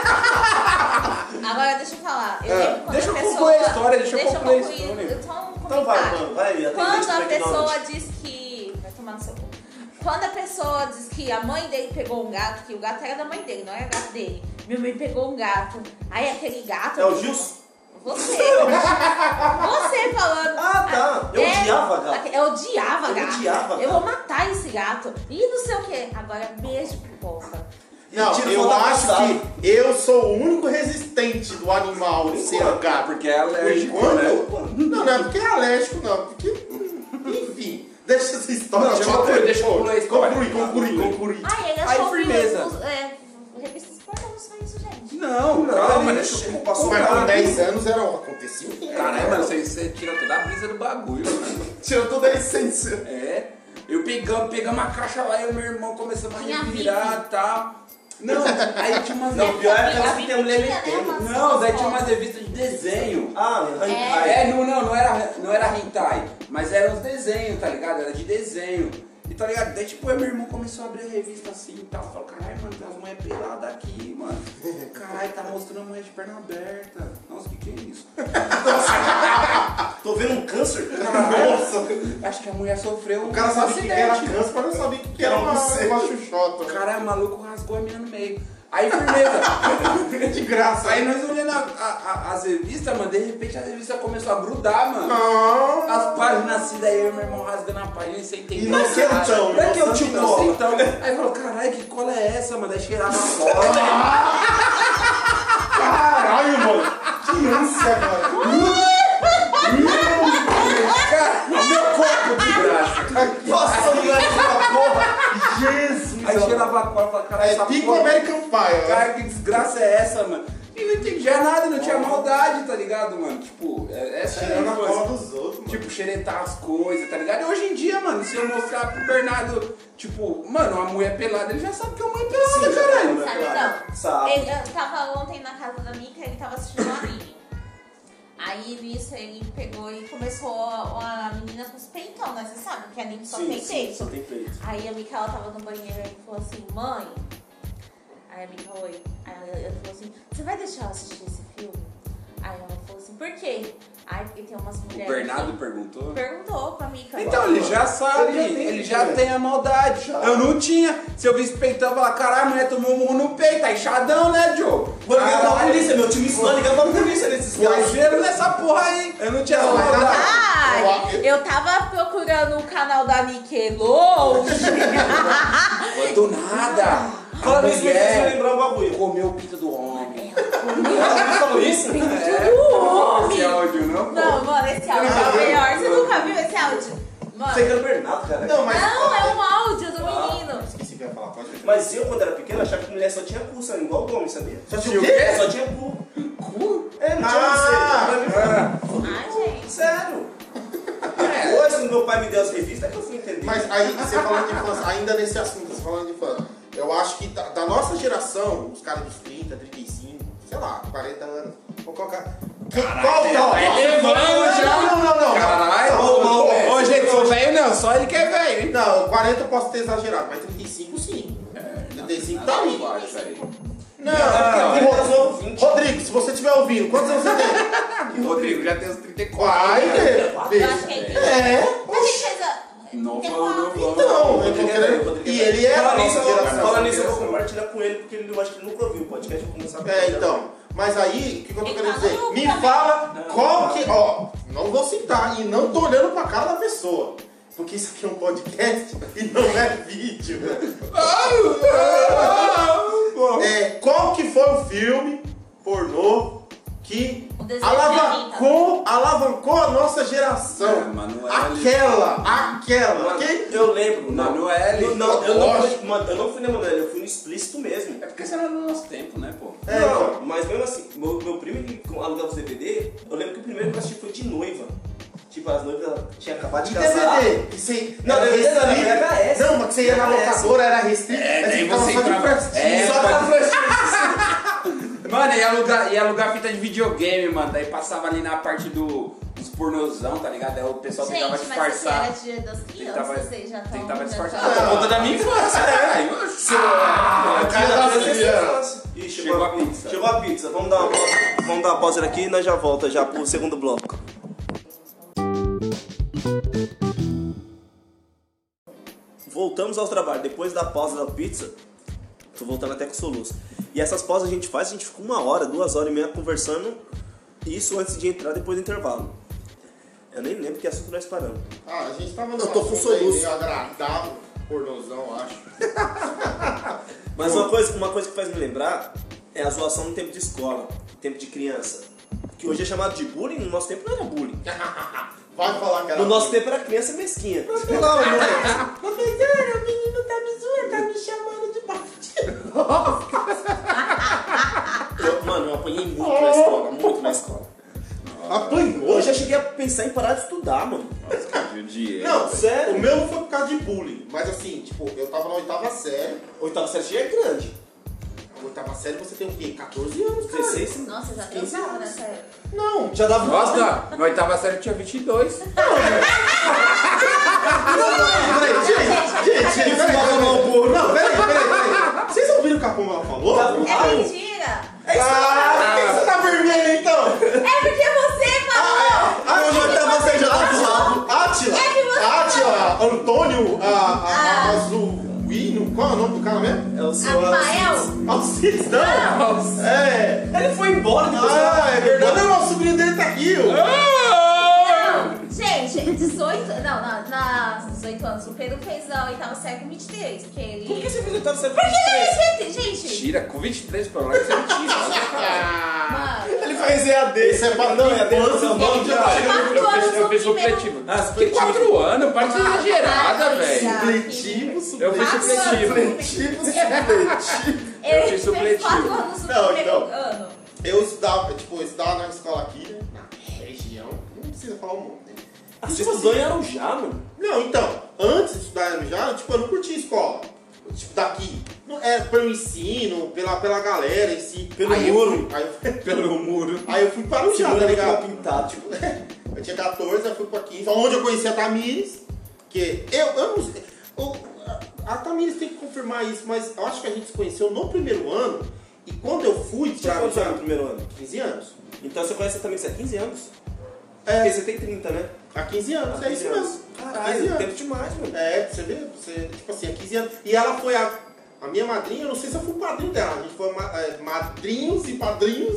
Agora deixa eu falar. Eu É, lembro quando deixa eu a concluir pessoa... a história, deixa eu concluir a concluir. história. Então, um Então vai, comentário. mano, vai. atendente Quando do a pessoa McDonald's. diz que... Vai tomar no seu cu. Quando a pessoa diz que a mãe dele pegou um gato, que o gato era da mãe dele, não era gato dele. Minha mãe pegou um gato. Aí aquele gato... É o Gilson? Você. Você falando. Ah, tá. Eu odiava gato. Eu odiava Eu gato. odiava Eu gato. vou matar esse gato. E não sei o que. Agora beijo, porra. Não, Tira eu foto da acho passada. que eu sou o único resistente do animal de ser o gato. porque é alérgico, Por né? enquanto, não, não é porque é alérgico, não. Porque, enfim, deixa essa história. Não, de deixa eu uma- concluir, deixa eu concluir a história. Conclui, conclui, conclui. Ai, ele Aí, achou firmeza. os- é, revistas pornô, só isso, gente. Não, calma, deixa eu passar. Mas com dez anos era um acontecimento. Caralho, mano, você, você tira toda a brisa do bagulho, mano. Tirou toda a essência. É, eu pegamos, pegamos uma caixa lá e o meu irmão começamos a Tinha revirar e tal. Não, aí tinha umas... Não, pior é aquelas A que tem mulher Vitinha, né, metendo. mano? Não, daí tinha umas revistas de desenho. Ah, hentai. É, não, não, não era, não era hentai, mas eram uns desenhos, tá ligado? Era de desenho. E tá ligado? Daí tipo, aí meu irmão começou a abrir a revista assim e tal. Falou, caralho, mano, tem umas mulheres peladas aqui, mano. Caralho, tá mostrando a mulher de perna aberta. Nossa, que que é isso? Tô vendo um câncer? Nossa. Acho que a mulher sofreu um O cara sabia que era acidente. câncer, mas não sabia que era uma, uma chuchota. Caralho, o maluco rasgou a mina no meio. Aí, firmeza. De graça. Aí nós olhando a, a, a, as revistas, mano, de repente a revista começou a grudar, mano. Não. As páginas assim, daí eu e meu irmão rasgando a página e sem entender. Inocentão, Não é que eu te cola. Então, aí falou, caralho, que cola é essa, mano? Daí cheirava a cola. Caralho, mano. Que ânsia, mano. Cara, meu copo de graça. Nossa, moleque, porra. Jesus. Aí cheirava a cola e falava, caralho, É essa pico porra- American Pie, né? Cara, que desgraça é essa, mano? E não entendia nada, não tinha maldade, tá ligado, mano? Tipo, é- essa era Tirando a a coisa. cola dos outros, mano. Tipo, xeretar as coisas, tá ligado? E hoje em dia, mano, se eu mostrar pro Bernardo, tipo, mano, uma mulher pelada, ele já sabe que é uma mulher pelada, Sim, caralho. já Sabe, não. Sabe. Ele, eu tava ontem na casa da Mica, ele tava assistindo um anime. Aí nisso ele pegou e começou a, a menina com os peitão, né? Você sabe que anime só Sim, tem sim, peito. só tem peito. Aí a Mica, ela tava no banheiro e falou assim, mãe. Aí a Mica, oi. Aí ela, ela falou assim, você vai deixar eu assistir esse filme? Aí ela falou assim, por quê? Aí porque tem umas O mulheres. Bernardo que- perguntou. Perguntou pra Mica. Então, ele já sabe, Ele já tem, ele já né? tem a maldade. Eu não tinha. Se eu visse peitão, eu falava, caralho, a mulher tomou um murro no peito, tá inchadão, né, Joe? Vou ligar pra Caralho. polícia, meu time só ligar pra polícia nesses Foi casos. cheiro nessa porra aí. Eu não tinha essa maldade. Ah, eu tava procurando o canal da Nickelodeon. Do nada. Fala A nisso, me fez mulher lembrar um bagulho. comeu o pinto do homem. Ela falou isso? É. Esse áudio, não? Não, mano, esse áudio é o melhor. Você nunca viu esse áudio? Mano, Você que é o Bernardo, cara. Não, mas... não, é um áudio do menino. Esqueci o que eu ia falar, pode ver. Mas eu, quando era pequeno, achava que mulher só tinha cu, sabe? Igual o homem, sabia? Só tinha o quê? Só tinha cu. Cu? É, não tinha Ah! você. Ai, gente. Sério. Depois, quando meu pai me deu as revistas, é que eu fui entender. Mas aí, você falando de infância, ainda nesse assunto, você falando de infância, eu acho que da, da nossa geração, os caras dos trinta, trinta e cinco, sei lá, quarenta anos, vou colocar... Que, qual que é o... tá elevando já. Não, não, não. Caralho. Não, não, não. Ô, gente, sou velho não, só ele que é velho, hein? Não, quarenta eu posso ter exagerado, mas trinta e cinco sim. trinta e cinco tá aí. Não, Ah, não, eu sou vinte. Rodrigo, se você estiver ouvindo, quantos anos você tem? Rodrigo, já tem uns trinta e quatro. Vai ter. Eu acho que Veja. ele É. Mas ele fez a... Não tem falou, não uma- falou. Então, eu tô querendo... E ele é Fala a nisso, nossa eu- geração. fala nisso, eu vou compartilhar com ele, porque ele, eu acho que ele nunca ouviu o podcast, eu vou começar a É, então. Mas aí, o que, que eu tô Ele querendo tá dizer? no Me também. fala qual que... Ó, não vou citar e não tô olhando pra cara da pessoa. Porque isso aqui é um podcast e não é vídeo. É, qual que foi o filme pornô que O desenho alavancou, alavancou a nossa geração? É, Manoel. Aquela, aquela. Mano, Quem? eu lembro. Manoel. Não, não, eu não Lógico. fui, mano, eu não fui na Manoel, eu fui no explícito mesmo. É porque você era no nosso tempo, né, pô? É, não, então. mas mesmo assim, meu, meu primo que alugava os D V D, eu lembro que o primeiro que eu assisti foi de noiva. Tipo, as noivas tinham acabado de E casar. D V D? Que você Não, era D V D não, era restrito. V H S. Não, mas que você ia na V H S. locadora, era restrito. É, aí daí ficava você só de entrava- frestinho, É, só pode- pra frestinho. Mano, ia alugar, ia alugar fita de videogame, mano. Daí passava ali na parte do, dos pornozão, tá ligado? Aí o pessoal Gente, tentava mas disfarçar. esse era dia das Tentava, crianças, vocês já estão... tentava já disfarçar. tão- Ah, por conta da minha infância, caralho. Ah, Dia cada das vez crianças. é Ih, Chegou chegou a a pizza. pizza. Chegou a pizza. Vamos dar uma pausa. Vamos dar uma pausa aqui e nós já volta já pro segundo bloco. Voltamos ao trabalho. Depois da pausa da pizza, tô voltando até com soluço. E essas pausas a gente faz, a gente fica uma hora, duas horas e meia conversando. Isso antes de entrar, depois do intervalo. Eu nem lembro que assunto nós paramos. Ah, a gente tava no Eu tô com assunto aí soluço. meio agradável, pornozão, acho. Mas uma coisa, uma coisa que faz me lembrar é a zoação no tempo de escola, no tempo de criança. Que hoje é chamado de bullying, no nosso tempo não era bullying. Vai falar que era... No nosso tempo era criança mesquinha. Não, não, Professora, o menino tá me zoando, tá me chamando de bandido. Eu, Apanhou? Eu já cheguei a pensar em parar de estudar, mano. Nossa, cara, viu dinheiro. Não, sério? O meu não foi por causa de bullying, mas assim, tipo, eu tava na oitava série. Oitava série já é grande. Na oitava série você tem o quê? catorze anos, cara. dezesseis? Nossa, eu já transava nessa época. Não, Já dava Nossa, na, na oitava série eu tinha vinte e dois. peraí, gente, gente, gente, peraí, peraí. Não, peraí, peraí, peraí. Vocês ouviram o que a Pomba falou? É mentira! Ah, por que você tá vermelho então? É porque você falou! Ah, eu já tava você já tava zoado. Átila, É que você Átila, Antônio, a, a, a, Azuino, qual é o nome do cara mesmo? É o seu Rafael! Alcides, não? É. Ele foi embora depois. Ah, é verdade. Não, o sobrinho dele tá aqui, ó. Não, gente, dezoito. Não, na, na dezoito anos. O Pedro fez a oitava série com vinte e três. Porque ele. Por que você fez oitava série com Porque vinte e três? ele é gente. Tira, com vinte e três pra lá que você não tira. Mano. Ele fez E A D. Esse é pra Não, E A D não é o nome Ele já. fez quatro Eu anos fiz, eu no fiz primeiro. supletivo. Ah, Que supletivo. quatro anos? Para de ser exagerada, Ah, velho. já. Supletivo, Eu fiz supletivo. supletivo. Supletivo, supletivo. Ele fiz fez supletivo. quatro anos no Não, primeiro então. ano. Eu estudava, tipo, eu estudava na escola aqui, né? Na região. Não precisa falar o nome, né? Ah, você estudou em Arujá, mano? Não, então, antes de estudar em Arujá, tipo, eu não curtia escola. Tipo, daqui. Não, é pelo ensino, pela, pela galera em si. Pelo Aí eu muro. fui- Aí eu, Pelo muro. aí eu fui para o Arujá, tá Segurando ligado? com pintado, tipo. Eu tinha catorze, eu fui pra quinze, onde eu conheci a Tamires, que eu, eu não sei, eu- a Tamires tem que confirmar isso, mas eu acho que a gente se conheceu no primeiro ano, e quando eu fui Tinha pra quantos anos no primeiro ano? quinze anos. Então você conhece também, você é quinze anos? É. Porque você tem trinta, né? Há quinze anos, Há é isso quinze mesmo. Há quinze Caralho, anos. tempo demais, mano. É, você vê, você, tipo assim, há quinze anos. E ela foi a, a minha madrinha, eu não sei se eu fui padrinho dela, a gente foi ma- é, madrinhos e padrinhos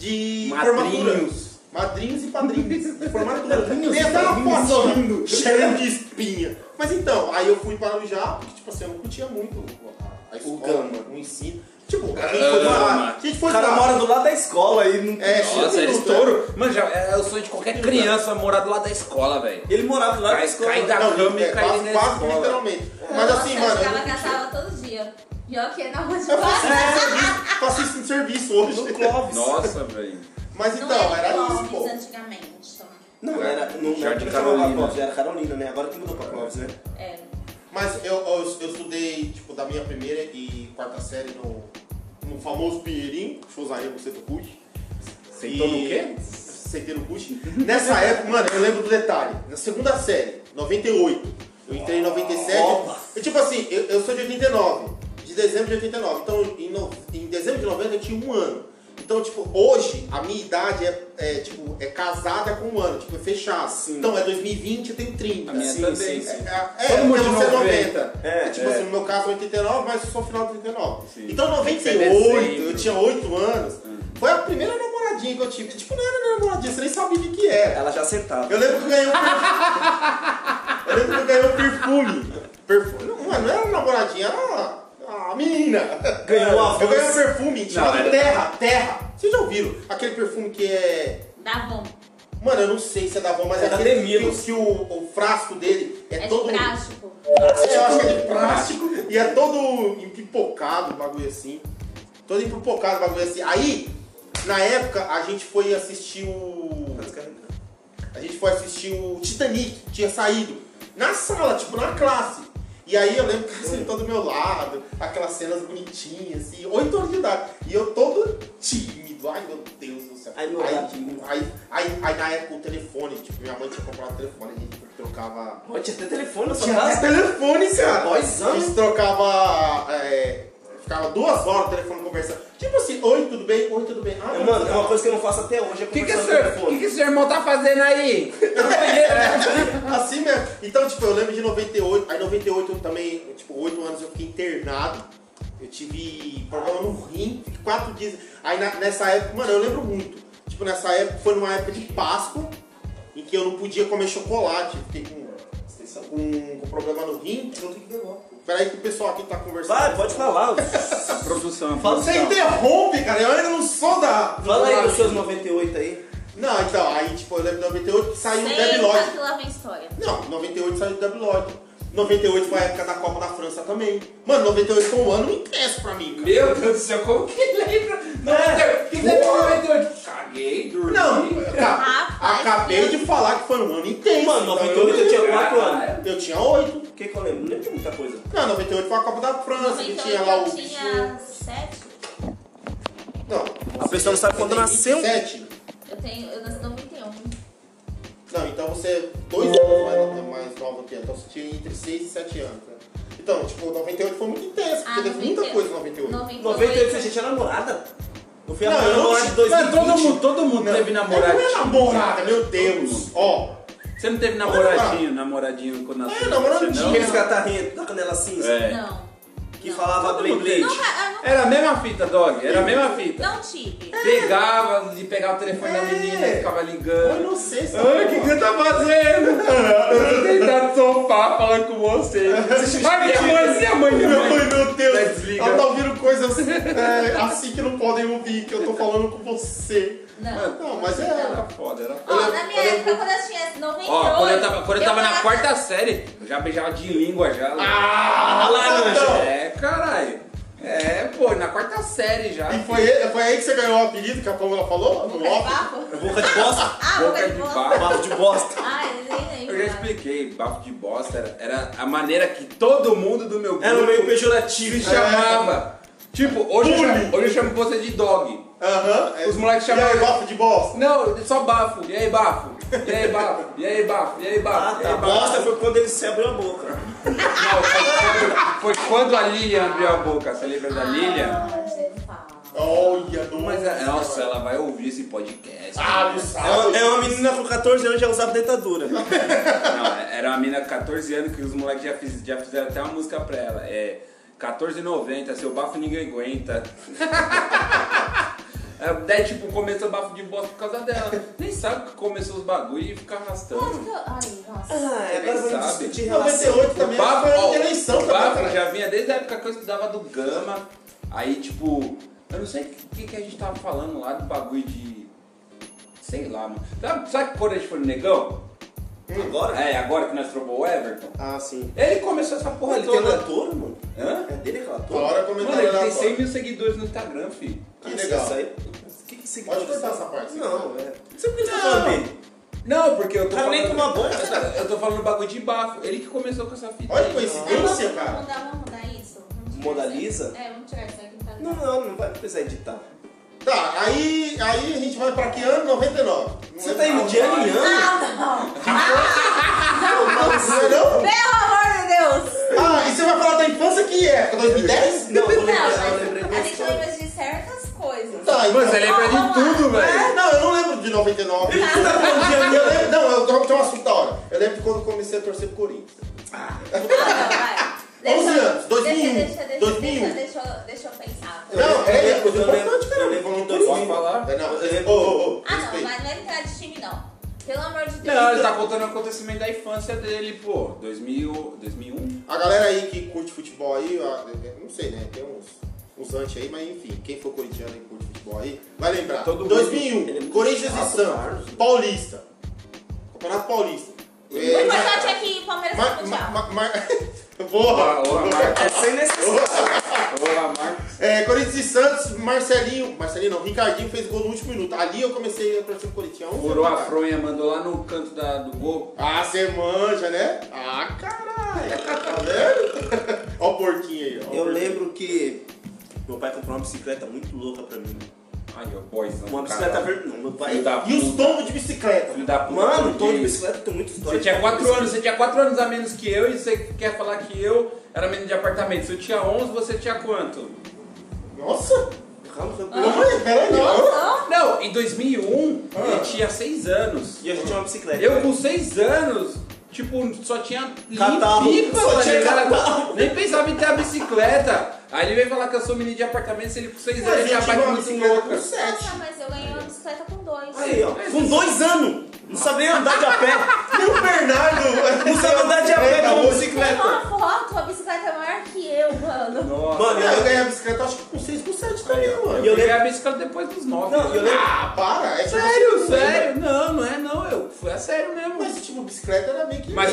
de Madrinhos. formatura. Madrinhos e padrinhos de formatura. Madrinhos Tem e até uma padrinhos foto lindo. cheia de espinha. Mas então, aí eu fui para o já, porque tipo assim, eu não curtia muito a, a escola, gama. o ensino. Tipo, a gente foi Gama. pra, a gente O foi cara pra- mora do lado da escola aí. Não... É, Nossa, era minutos, estouro. Mano, já, é o sonho de qualquer criança morar do lado da escola, velho. Ele morava do lado da Cai- escola. cai da- Não, cama e é, caí quase, na quase escola. literalmente. Mas Nossa, assim, eu mano, eu chegava não na curtia. sala todo dia. Pior que na rua de Eu faço baixo. isso de serviço, faço isso de serviço hoje. No Clóvis. Nossa, velho. Mas Não então, era era isso, Clóvis pô. antigamente. Não, era. Não, não Jardim era chamava Carolina. Clóvis, era Carolina, né? Agora que mudou pra Clóvis, né? É. Mas eu, eu, eu estudei, tipo, da minha primeira e quarta série no, no famoso Pinheirinho, deixa eu usar aí você do Push. Sentou no quê? Sentei no Push. Nessa época, mano, eu lembro do detalhe. Na segunda série, noventa e oito, eu entrei em noventa e sete. Opa. Eu, tipo assim, eu, eu sou de oitenta e nove, de dezembro de oitenta e nove. Então, em, no, em dezembro de noventa eu tinha um ano. Então, tipo, hoje, a minha idade é, é, tipo, é casada com um ano, tipo, é fechado. Sim. Então, é dois mil e vinte, eu tenho trinta. A minha Sim, também. sim, sim. É, é, Todo mundo de porque você é noventa. noventa. É, tipo é. assim, no meu caso é oitenta e nove, mas eu sou final de oitenta e nove. Sim. Então, noventa Você e é oito, dezembro. eu tinha oito anos. Foi a primeira namoradinha que eu tive. Tipo, não era namoradinha, você nem sabia de que era. Ela já sentava. Eu lembro que eu ganhei um perfume. Eu lembro que eu ganhei um perfume. perfume. Não, mano, não era uma namoradinha, era uma, uma menina. Ganhou a Eu voz. ganhei um perfume chamado era- Terra, Terra. Vocês já ouviram? Aquele perfume que é... Davam. Mano, eu não sei se é da Avon, mas É é da aquele Demilos. que, que o, o frasco dele é, É todo... de plástico. Eu acho que é de plástico e é todo empipocado, o bagulho assim. Todo empipocado, o bagulho assim. Aí, na época, a gente foi assistir o... A gente foi assistir o Titanic, tinha saído. Na sala, tipo, na classe. E aí eu lembro que ela sentou do meu lado, aquelas cenas bonitinhas, assim, oito anos de idade. E eu todo tímido. Ai, meu Deus do céu. Ai, meu gatinho. aí, aí, aí, na época, o telefone, tipo, minha mãe tinha comprado o telefone, a gente trocava... Pô, tinha até telefone na sua Tinha até casa. telefone, cara. Dózão, A gente hein? trocava. É, ficava duas horas no telefone conversando. Tipo assim, oi, tudo bem? Oi, tudo bem? Ah, É, mano, é uma coisa que eu não faço até hoje, é O que, que, conversar o no senhor- telefone. que, que o seu irmão tá fazendo aí? Assim mesmo. Então, tipo, eu lembro de noventa e oito. Aí, noventa e oito eu também, tipo, oito anos eu fiquei internado. Eu tive problema no rim, fiquei quatro dias. Aí, na- nessa época, mano, eu lembro muito. Tipo, nessa época, foi numa época de Páscoa, em que eu não podia comer chocolate. Fiquei com, com, com problema no rim. Peraí que o pessoal aqui tá conversando. Vai, pode falar. A produção, a Fala, Você produção. interrompe, cara. Eu ainda não sou da... Fala aí dos seus noventa e oito aí. Não, então, aí, tipo, eu lembro de noventa e oito que saiu o Senta Debi Lloyd. que lá vem história. Não, em noventa e oito saiu o Debi Lloyd. noventa e oito foi a época da Copa da França também. Mano, noventa e oito foi um ano intenso pra mim, cara. Meu Deus do céu, como que lembra? O que lembra noventa e oito? Caguei, dormi. Não, eu ca- acabei de falar que foi um ano intenso. Mano, noventa e oito eu tinha quatro anos. Eu tinha oito. O que que eu lembro? Não lembro de muita coisa. Não, noventa e oito foi a Copa da França, que tinha lá o eu bichinho. tinha sete. Não. A pessoa não sabe quando nasceu. sete. Eu tenho, eu nasci em noventa e um. Não, então você é dois anos mais, mais nova que eu. Então você tinha entre seis e sete anos, né? Então, tipo, noventa e oito foi muito intenso, porque Ah, teve muita noventa e oito. coisa em noventa e oito. noventa e oito você já tinha namorada? Não fui a Não, eu não namorada de dois mil e Mas vinte. todo mundo, todo mundo teve namoradinho. Não é namorada, meu Deus. Ó. Você não teve namoradinho, namoradinho quando nasceu? É, namoradinho. Você não? Aqueles catarrinhos da canela cinza. É. Não. Que Não. falava Todo Blade mundo Blade. Não, eu não, Era a mesma fita, Dog. Era a mesma fita. não tive. Pegava, de pegar o telefone da menina e ficava Ô, ligando. inocência. Ai, o que que você tá fazendo? Eu tô deitado no sofá falando com você. Ai, minha mãezinha, mãe, minha Meu, mãe. meu Deus, Vai, desliga. ela tá ouvindo coisas é, assim que não podem ouvir, que eu tô falando com você. Não. Não, mas é. Era foda, era Ó, foda. na minha eu época, lembro- quando eu tinha noventa e oito... Ó, quando eu tava, quando eu tava na morava- quarta série, eu já beijava de língua já. Ah, laranja. É, caralho. É, pô, na quarta série já. E foi, foi aí que você ganhou o apelido que a Pamela falou? No Boca de off? bafo? Boca de bosta. Ah, Boca boca de de bosta. bafo. Bafo de bosta. Ah, eu nem lembro. Eu já expliquei, bafo de bosta era, era a maneira que todo mundo do meu grupo Era um meio se pejorativo. chamava. Tipo, hoje eu, Bullying. chamo, hoje eu chamo você de dog. Aham. Os moleques E aí, chamavam- bafo de bosta? Não, só bafo. E aí, bafo? E aí, bafo? E aí, bafo? E aí, bafo? Ah, E tá. aí, bafo? Bosta foi quando ele se abriu a boca. Não, foi quando, foi quando a Lilian abriu a boca. Você lembra da Lilian? Ah, você fala. Olha, nossa. Mas, é- nossa, ela vai ouvir esse podcast. Ah, não É sabe. uma, é uma menina com catorze anos já usava dentadura. Não, era uma mina de catorze anos que os moleques já, fiz, já fizeram até uma música pra ela. É quatorze e noventa, seu bafo ninguém aguenta. É, daí, tipo, começou o bafo de bosta por causa dela. Nem sabe que começou os bagulho e fica Quanto arrastando. que eu... Ai, nossa. Ah, Você agora nem vamos sabe. discutir noventa e relação. oito também Bafo, foi ano ó, de eleição o também, bafo cara. já vinha desde a época que eu estudava do Gama. Aí, tipo, eu não sei o que, que a gente tava falando lá do bagulho de. Sei lá, mano. Sabe, sabe quando a gente foi no Negão? Agora? É, agora que nós trocamos o Everton. Ah, sim. Ele começou essa porra Ele tem toda. um ator, mano? Hã? É dele aquela ator? Bora Mano, comentar ele tem lá cem mil seguidores no Instagram, filho. Que legal. Isso aí. Que que você Pode cortar essa parte. se Não, quiser. é. Você por que você tá falando dele? Não, porque eu tô Cara, falando... nem toma banho, eu, cara. tô, eu tô falando bagulho de bafo. Ele que começou com essa fita. Olha aí. que coincidência, Vamos cara. mudar, vamos mudar isso? Vamos tirar Modaliza? isso aqui. É, vamos tirar isso aqui. Tá Não, não, não vai precisar editar. Tá, aí, aí a gente vai pra que ano? noventa e nove. Não Você é tá indo pra- de ano em ano? Não, não. Não é não? Pelo amor de Deus. Ah, e você vai falar da infância que é? dois mil e dez? Não, eu Não, lembrei, mas eu lembrei de uma a gente história. lembra de certas coisas. Tá, então. Mano, você lembra de Vamos lá. tudo, velho. É, não, eu não lembro de noventa e nove. Você tá falando de ano em Eu ano? lembro, não, eu tenho um assunto da hora. Eu lembro de quando comecei a torcer pro Corinthians. Ah, não, vai. onze anos, dois mil e um. Deixa, deixa, deixa, dois mil e um. deixa, deixa, eu- deixa eu pensar. Não, é, é coisa eu lembro- importante, cara. eu lembro Falando de tudo dois isso. mil. falar? É, não, é, ô, ô, ô, Ah, não, respeito. mas não é entrar de time, não. Pelo amor de Deus. Não, ele tá contando o acontecimento da infância dele, pô. dois mil, dois mil e um? A galera aí que curte futebol aí, ó, não sei, né? Tem uns, uns antes aí, mas enfim, quem for corintiano e curte futebol aí, vai lembrar. Todo mundo. dois mil e Ele é um, muito Corinthians chato, e Santos, Carlos. Paulista. Campeonato Paulista. O importante é que o Palmeiras Mar, foi mundial. mar, mar, Porra! Porra, Marcos. É sem necessidade. Porra, Marcos. É, Corinthians e Santos, Marcelinho, Marcelinho não, Ricardinho fez gol no último minuto. Ali eu comecei a torcer pro Corinthians. Um Furou a minuto. fronha, mandou lá no canto da, do gol. Ah, você manja, né? Ah, caralho! Tá vendo? Ó o porquinho aí, ó. o Eu porquinho. lembro que meu pai comprou uma bicicleta muito louca pra mim. Ai, ó, boyzão. Uma bicicleta caralho. verde. Não, meu pai. Filho da E os puta. tombos de bicicleta? Filho da puta. Mano, por tom de quê? bicicleta tem muita história. Você tinha quatro anos, você tinha quatro anos a menos que eu e você quer falar que eu era menino de apartamento. Se eu tinha onze, você tinha quanto? Nossa! Calma, calma. Não, mas peraí, ó. Não, Não, em dois mil e um Ah. ele tinha seis anos. E a gente tinha uma bicicleta. Eu com seis anos, tipo, só tinha Catarro. pipa, Só tá tinha ligado? catarro. Nem pensava em ter a bicicleta. Aí ele veio falar que eu sou menino de apartamento, se ele com seis Mas anos eu tinha tive bike uma muito bicicleta louca. com sete. nossa, mas eu ganhei uma bicicleta com dois. Aí, ó. Com dois anos. Não sabia andar de a pé. E o Bernardo? Não sabia andar de a pé com uma Tem bicicleta. uma foto, a bicicleta é maior que eu, mano. Nossa. Mano, Eu ganhei a bicicleta acho que com seis, com sete também, mano. E eu eu ganhei lembro- a bicicleta depois dos nove. Não, eu lembro. Ah, para! É Sério, sério? Não, não é não, eu. Foi a sério mesmo. Mas tipo, bicicleta era meio que. Mas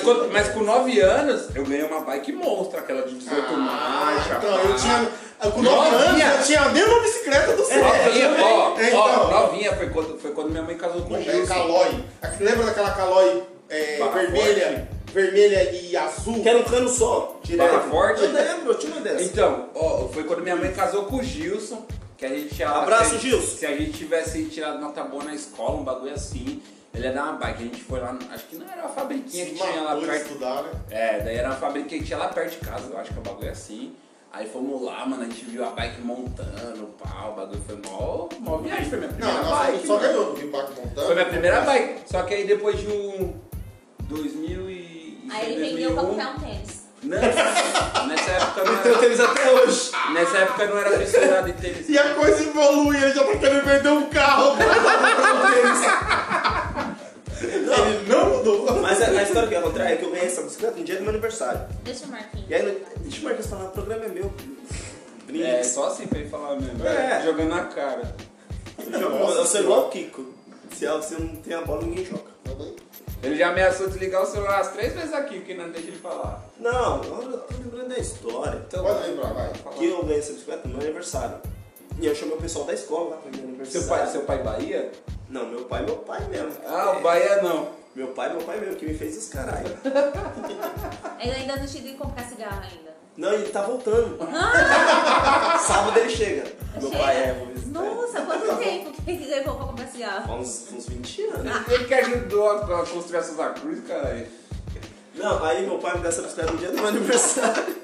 com, mas com nove anos, eu ganhei uma bike monstra, aquela de dezoito Ah, marchas. então, eu pá. tinha. Com nove anos Novinha. eu tinha a mesma bicicleta do seu. Novinha, ó, É, ó, então. novinha, foi quando, foi quando minha mãe casou com o É, Gilson. Calói. Aqui, lembra daquela Calói é, Barra vermelha, vermelha e azul? Que era um cano só, direto. Barra forte. Eu lembro, eu tinha uma dessa. Então, ó, foi quando minha mãe casou com o Gilson, que a gente ia lá- Abraço, se, Gilson. Se a gente tivesse tirado nota boa na escola, um bagulho assim, ele ia dar uma bike. A gente foi lá, acho que não era uma fabriquinha que tinha lá Matou de perto. estudar, né? É, daí era uma fabriquinha que tinha lá perto de casa, eu acho que é um bagulho assim. Aí fomos lá, mano, a gente viu a bike montando, pau, o bagulho foi mó, mó viagem, foi minha primeira Não, nossa, bike. só mano. ganhou do Rio Bike montando. Foi minha primeira bike. Só que aí depois de um dois mil e... Aí ele dois mil e vendeu pra um, comprar um tênis. Não, nessa época não Eu tenho era, tênis até hoje. nessa época não era fissurado em tênis. E a coisa evolui, ele já tá querendo vender um carro pra comprar um tênis. Ele não mudou. Mas a, a história que eu encontrei é que eu ganhei essa bicicleta no dia do meu aniversário. Deixa o Marquinhos. E aí, no- deixa o Marcos falar, o programa é meu. Brinde. É, só assim pra ele falar mesmo. É. Jogando na cara. Eu sou igual o Kiko. Se você não tem a bola, ninguém joga. Ele já ameaçou desligar o celular as três vezes aqui, porque não deixa ele falar. Não, eu tô lembrando da história. Então, Pode lembrar, vai. Que eu ganhei essa bicicleta no meu aniversário. E eu chamei o pessoal da escola lá pra meu aniversário. Seu pai, seu pai Bahia? Não, meu pai, meu pai mesmo. Ah, o É, Bahia não. Meu pai, meu pai mesmo, que me fez os caralho. Ele ainda não tinha ido comprar cigarro ainda. Não, ele tá voltando. Sábado ele chega. Meu Chega? pai é, vou visitar. Nossa, quanto tempo que ele levou pra comprar cigarro? Há uns, uns vinte anos. Ele que ajudou a, a construir a Santa Cruz, caralho. Não, aí meu pai me deu essa bicicleta no dia do meu aniversário.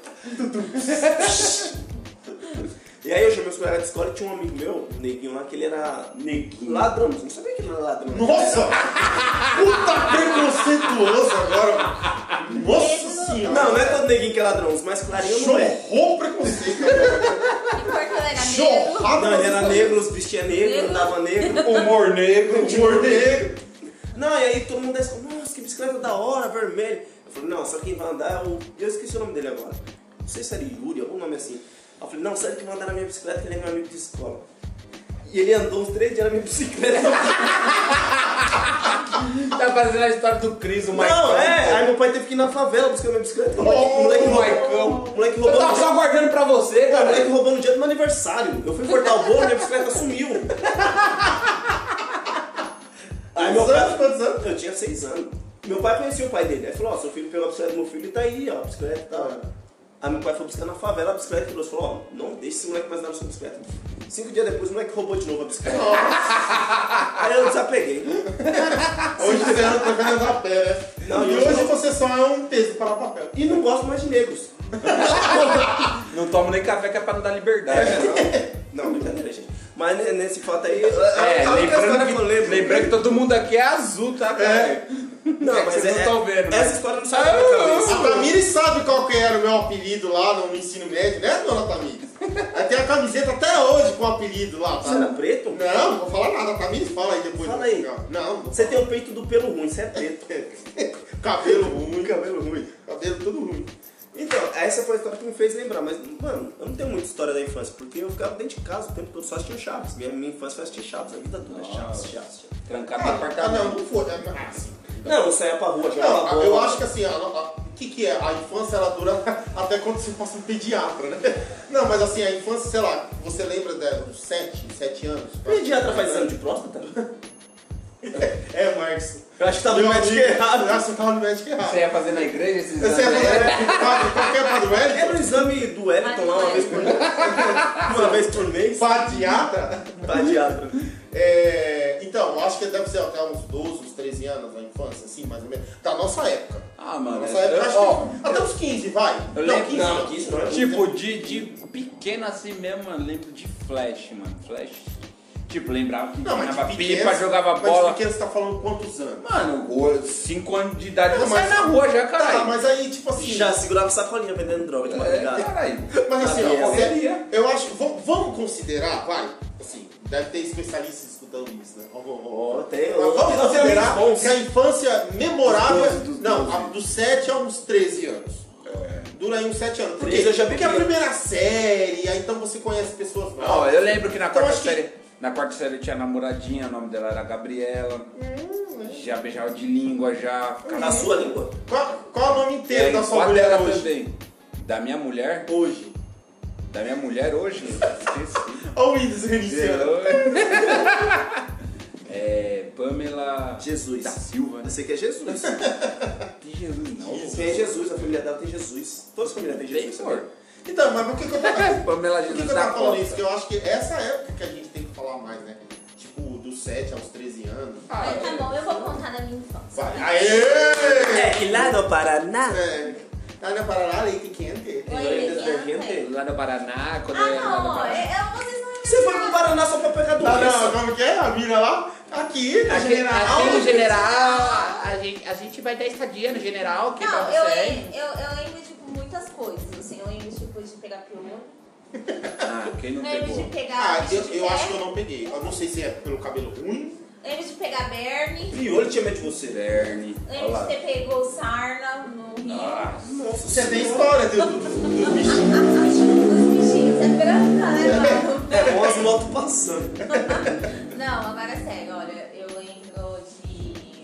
E aí eu chamei os colegas de escola e tinha um amigo meu, um neguinho lá, que ele era Neguinho. ladrão. Você não sabia que ele era ladrão? Nossa! Puta preconceituoso agora, mano. Nossa senhora. Não, não é todo neguinho que é ladrão, os mais clarinhos não é. Chorrou o preconceito agora. E por que ele era negro? Chorrado. Não, ele era negro, os vestia negro, Negro. andava negro. Humor negro, humor negro. Não, e aí todo mundo da escola, nossa, que bicicleta da hora, vermelho. Eu falei, não, só quem vai andar é o... Eu esqueci o nome dele agora. Não sei se era Yuri, algum nome assim. Aí eu falei, não, sério que vai andar na minha bicicleta, que ele é meu amigo de escola. E ele andou uns três dias na minha bicicleta. Tá fazendo a história do Cris, o Maicão. Não, é, aí meu pai teve que ir na favela buscar minha bicicleta. O moleque, o moleque, o roubou- Maicão. o moleque Eu roubou tava no só dia, guardando pra você, o cara. moleque roubou no dia do meu aniversário. Eu fui cortar o bolo, minha bicicleta sumiu. Aí meu Quantos anos? pai, Quantos anos? eu tinha seis anos. Meu pai conhecia o pai dele. Aí falou, ó, seu filho pegou a bicicleta do meu filho e tá aí, ó, a bicicleta e tal. Aí meu pai foi buscar na favela a bicicleta e trouxe. Falou, ó, não deixa esse moleque mais andar na sua bicicleta. Cinco dias depois o moleque roubou de novo a bicicleta. Aí eu desapeguei. Hoje você anda trocando andar a pé, né? Não, e eu hoje não- você só é um peso para papel. E não gosto mais de negros. Não tomo nem café que é pra não dar liberdade. Não, não, brincadeira, gente. Mas ne- nesse fato aí. É, a única história lembrando eu lembro. que, lembrando que todo mundo aqui é azul, tá, cara? É. Não, É que mas vocês é, não estão vendo, essa mas- história não sai da minha cabeça. A Tamires sabe qual que era o meu apelido lá no ensino médio, né, dona Tamires? Aí tem a camiseta até hoje com o apelido lá, tá? Você era preto? Não, não vou falar nada, Tamires, fala aí depois. Fala do aí. programa. Não, não vou Você tem o peito do pelo ruim, você é preto. cabelo ruim, Cabelo ruim. cabelo tudo ruim. Então, essa foi a história que me fez lembrar, mas, mano, eu não tenho muita história da infância, porque eu ficava dentro de casa o tempo todo só assistindo Chaves. Minha, minha infância foi assistir Chaves, a vida toda é Chaves, Nossa. Chaves, Chaves. Trancado no Ah, ah, apartamento. não, não foi. Ah, sim. Não, eu saía pra rua, jogava Não, bola. eu acho que assim, a- a- o que, que é? A infância ela dura até quando você passa um pediatra, né? Não, mas assim, a infância, sei lá, você lembra de- dos sete, sete anos? Pediatra faz exame de próstata? É, Marcos. Eu acho que tava no Meu médico amigo, errado. Eu acho que tava no médico errado. Você ia fazer na igreja esses Você ia exames aí? fazer padre, qualquer padre Era Wellington? o exame do Wellington lá uma vez por uma vez por mês. Padiatra? Pediatra. É, então, eu acho que deve ser até uns doze, uns treze anos na infância, assim, mais ou menos. Da nossa época. Ah, Da mano. nossa eu- época, acho ó, que até uns quinze, vai. Eu não, lembro- quinze não, não. quinze não é Tipo, de, de pequeno assim mesmo, mano, lembro de Flash, mano. Flash. Tipo, lembrava que Não, mas jogava de pipa, pequeno, jogava mas bola. de pequeno você tá falando quantos anos? Mano, cinco anos de idade Não, eu saio mas- na rua já, Tá, caralho. mas aí, tipo assim... Já segurava sacolinha vendendo droga de É, madrugada. caralho. Mas assim, ó, Sabia. você- eu acho que vamos, vamos considerar, vai, assim, deve ter especialistas escutando isso, né? Vamos, vamos, vamos. Ó, tem- Mas vamos tem considerar bons. que a infância memorável, Dos doze, dos não, doze. a- dos sete aos treze anos. Dura aí uns sete anos. Por quê? treze eu já Porque a bebi. primeira série, aí então você conhece pessoas novas. Ó, eu lembro que na Então, quarta acho que- série. Na quarta série tinha namoradinha, o nome dela era Gabriela. Hum, Já beijava de língua, já. Na sua língua? Qual, qual é o nome inteiro É, da sua qual mulher dela hoje? também? Da minha mulher? Hoje. Da minha mulher hoje? Esqueci. Olha o Windows reiniciando. É. Pamela. Jesus. Da Silva. Eu sei que é Jesus. Que Jesus, não. Quem é Jesus? A família dela tem Jesus. Todas as famílias têm Bem, Jesus. amor. Sabe? Então, mas por que, que eu tava. Pamela Por que, Jesus que eu da tava falando Costa. isso? Que eu acho que essa época que a gente tem que falar mais, né? Tipo, dos sete aos treze anos. Ah, Mas tá bom, eu vou contar da minha infância. Vai. Aê! É que lá no Paraná. É. Lá no Paraná, leite quente. Oi, gente. Lá no Paraná, quando Ah, eu era lá no não, Paraná. é, é, vocês não Você foi pro Paraná só pra pegar Não, doença. não, como que é? A mina lá? Aqui, na Aqui, general. aqui no general, a gente, a gente vai dar estadia no general, que pra Não, eu, você. lem- eu, eu lembro, tipo, muitas coisas, assim, eu lembro, tipo, de pegar piolho, Ah, quem não lembro de pegou? pegar Ah, bicho eu, de eu pé, acho que eu não peguei. Eu não sei se é pelo cabelo ruim. lembro de pegar berne, Piolho tinha medo de você. Verne. Olha lembro de lá. ter pegou sarna no rio. Nossa. Nossa, Você tem Senhora. história do, do, do, do bichinho. Os bichinhos, é branca, né, mano? É bom as motos passando. Não, agora é sério, olha, eu lembro de, de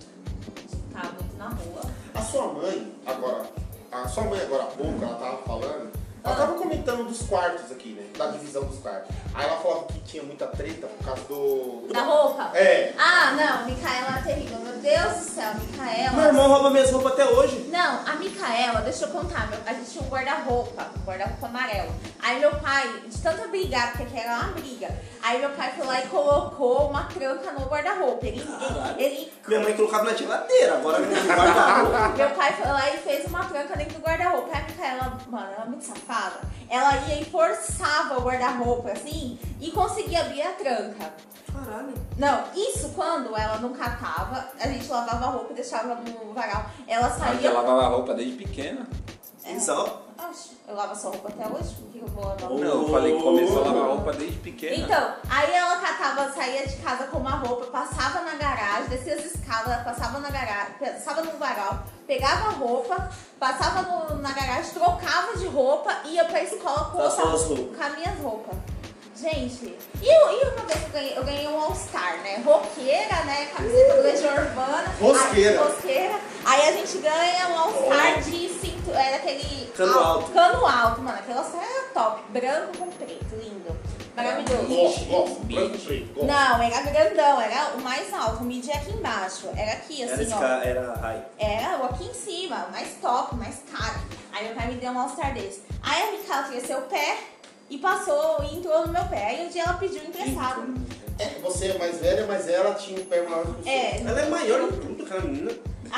ficar muito na rua. A sua mãe, agora, a sua mãe agora há pouco, ela tava falando, ela Ah. tava comentando dos quartos aqui, né? Da divisão dos quartos. Aí ela falava que tinha muita treta por causa do... Da roupa? É. Ah, não, Micaela é terrível. Meu Deus do céu, Micaela. Meu irmão rouba minhas roupas até hoje. Não, a Micaela, deixa eu contar, meu, a gente tinha um guarda-roupa, um guarda-roupa amarelo. Aí meu pai, de tanta brigar, porque aqui era uma briga, aí meu pai foi lá e colocou uma tranca no guarda-roupa. Ele, ele, ele- Minha mãe colocava na geladeira, agora no guarda-roupa. meu pai foi lá e fez uma tranca dentro do guarda-roupa. Aí a Micaela, mano, ela é muito safada. Ela ia e forçava o guarda-roupa assim e conseguia abrir a tranca. Caralho. Não, isso quando ela não catava, a gente lavava a roupa e deixava no varal. Ela Mas saía. eu lavava a roupa desde pequena. Exato. Oxe, eu lavo sua roupa até hoje? Por que eu vou lavar? Oh. Não, eu falei que começou a lavar a roupa desde pequena. Então, aí ela catava, saía de casa com uma roupa, passava na garagem, descia as escadas, passava na garagem, passava no varal, pegava a roupa, passava no- na garagem, trocava de roupa, ia pra escola com, Com as outra- suas roupas. com as minhas roupas. Gente, e, eu- e uma vez que eu ganhei, eu ganhei um All-Star, né? Roqueira, né? Camiseta do Legião Urbana. Rosqueira. Aí, rosqueira. Aí a gente ganha um All-Star de cinto, era aquele... Cano alto. Cano alto, mano. Aquele All-Star era top. Branco com preto, lindo. Maravilhoso. Gosto, gosto. Branco e preto, gosto. Não, era grandão, era o mais alto, media aqui embaixo. Era aqui, Era, assim, esse ó. cara, era high. Era o aqui em cima, o mais top, o mais caro. Aí meu pai me deu um All-Star desse. Aí a Micaela cresceu o pé e passou e entrou no meu pé. Aí um dia ela pediu emprestado. É, você é mais velha, mas ela tinha um pé maior que o seu. É. Ela é maior em tudo, aquela menina.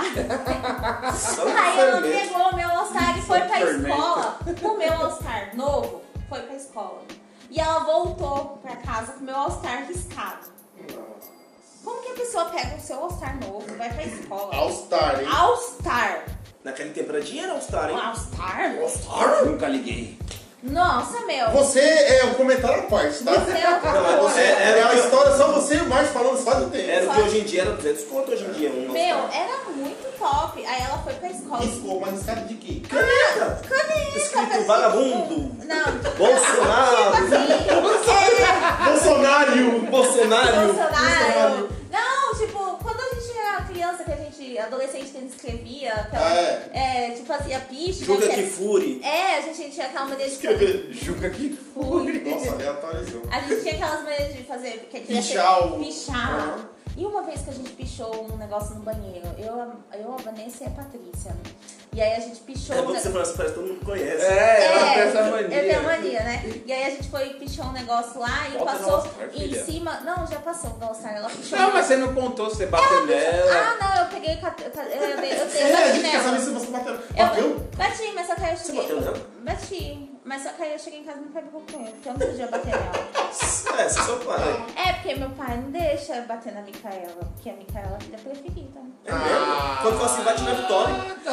Só um Aí ela fermento. pegou o meu All-Star e foi pra Fermento. escola. O meu All-Star novo foi pra escola. E ela voltou pra casa com o meu All-Star riscado. Como que a pessoa pega o seu All-Star novo e vai pra escola? All-Star, hein? All-Star. Naquele tempo era dinheiro All-Star, Um hein? All-Star? All-Star? Nunca liguei. Nossa, meu. Você é um comentário à parte, tá? Você é outra Não, mas coisa. você é- É uma história só você e o Marcos falando só do tempo. Era o que hoje em dia era duzentos conto, hoje em dia um Meu, All-Star. era muito top. Aí ela foi pra escola. Riscou, mas riscado de quê? Caneta! Caneta, Escrito assim, vagabundo. tipo, Não, Bolsonaro. tipo assim. é, Bolsonaro! Bolsonaro. Bolsonaro. Não, tipo, quando a gente era criança, que a gente, adolescente, que a gente escrevia, aquela, É. é, tipo assim, a piche. Juga né, que é- fure. É, a gente tinha aquela maneira de fazer. Juca que Fui. Nossa, aleatorizou. A gente tinha aquelas maneiras de fazer. Que queria Pichar ser- o- Pichar. Aham. E uma vez que a gente pichou um negócio no banheiro, eu, a- eu, a Vanessa e a Patrícia. E aí a gente pichou. É um bom que ne- você fala assim, parece que todo mundo conhece. É, ela É, tem essa mania. Eu tenho mania, né? E aí a gente foi e pichou um negócio lá e Bota no passou All-Star, em filha. cima. Não, já passou o All-Star, ela pichou. Não, mas você não contou, você bateu nela. Ah, não, eu peguei. cat- cat- Eu, eu, dei- eu, dei- É, eu a bati gente quer saber nela. se você bateu. Bateu? Eu bati, mas só que aí eu Você cheguei. bateu nela? Bati. Mas só que aí eu cheguei em casa e meu pai brigou com ele, porque eu não podia bater nela. É, você só pai. É, porque meu pai não deixa bater na Micaela, porque a Micaela é a filha preferida. É mesmo? Quando fala assim, bate na Vitória.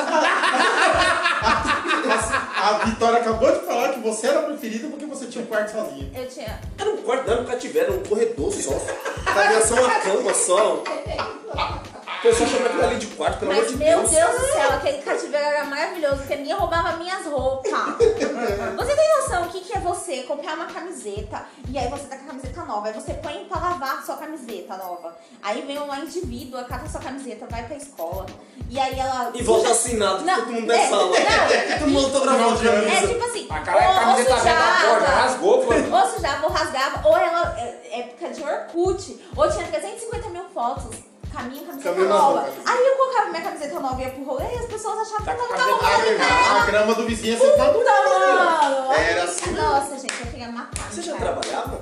A Vitória acabou de falar que você era a preferida porque você tinha um quarto sozinho. Eu tinha. Era um quarto, não era um cativeiro, era um corredor só. Cabia só uma cama só. pessoal chama aquilo ali de quarto, pelo amor Mas, de meu Deus. Deus do céu, aquele cativeiro era maravilhoso, porque ninguém roubava minhas roupas. Você tem noção o que, que é você comprar uma camiseta e aí você tá com a camiseta nova, aí você põe pra lavar a sua camiseta nova. Aí vem uma indivídua, cata a sua camiseta, vai pra escola. E aí ela. E volta assinado, Não, todo mundo da é, sala. não, Todo mundo autografado de É camisa. tipo assim, A cara, a ou, ou camiseta velha da porra, sujava, rasgou, pô. ou sujava, ou rasgava, ou ela, é, época de Orkut, ou tinha trezentas e cinquenta mil fotos. Caminho, camiseta Caminho nova. nova. Aí eu colocava minha camiseta nova e ia pro rolê e as pessoas achavam Tá que eu com tava a roubando A, dela. a grama do vizinho é sentada no Puta, mano! Era assim. Nossa, gente, eu queria matar. Você já cara. trabalhava?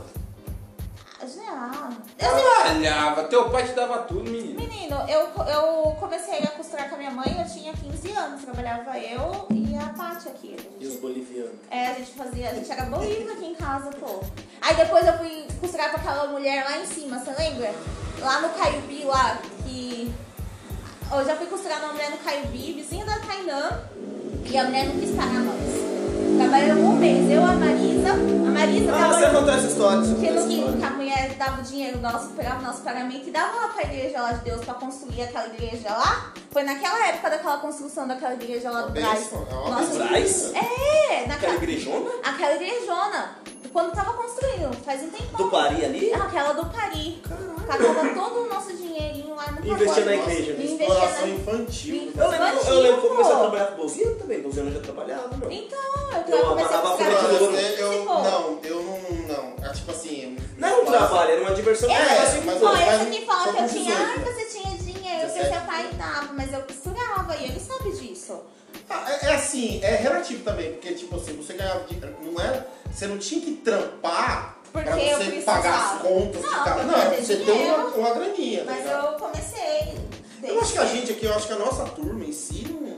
Já. Eu sempre... Trabalhava, teu pai te dava tudo, menino. Menino, eu, eu comecei a costurar com a minha mãe, eu tinha quinze anos. Trabalhava eu e a Paty aqui. A E os gente, bolivianos? é, a gente fazia, a gente era bolívia aqui em casa, pô. Aí depois eu fui costurar com aquela mulher lá em cima, você lembra? Lá no Caiubi, lá, que... Eu já fui costurar numa mulher no Caiubi, vizinha da Tainã, e a mulher não quis pagar nós. Trabalhamos um mês, eu, a Marisa, a Marisa Ah, tava... você contou essa história. Você Porque contou no essa que, história. que a mulher dava o dinheiro nosso, pegava o nosso pagamento e dava lá pra igreja lá de Deus pra construir aquela igreja lá. Foi naquela época daquela construção daquela igreja lá do Brás. Bênção, é uma Nossa, bênção. Brás? É, Aquela naquela igrejona? aquela igrejona. Quando tava construindo, faz um tempão. Do Pari ali? Aquela do Pari. Catava todo o nosso dinheirinho lá no Investia na pacote. igreja. Investia Exploração na... infantil. Eu lembro, eu lembro que eu comecei a trabalhar com doze anos também. doze anos eu já trabalhava, meu. Então, eu, Eu comecei a amarrava buscar a Não, folha isso. eu, eu, Ficou. não, eu não, não. É tipo assim... Não era um trabalho, era uma diversão. É, Era assim, mas- pô. Ó, Mas esse aqui fala só que eu com tinha, dezoito, ai, né? você tinha dinheiro, que dezessete. seu pai dava, mas eu costurava e ele sabe disso. Ah, é, é assim, é relativo também, porque tipo assim, você ganhava dinheiro, não era, você não tinha que trampar Porque pra eu você precisava. pagar as contas de Não, casa. eu Não, queria é ter você ter dinheiro, uma, uma graninha, tá Mas ligado? eu comecei. Eu acho que a gente aqui, eu acho que a nossa turma em si não.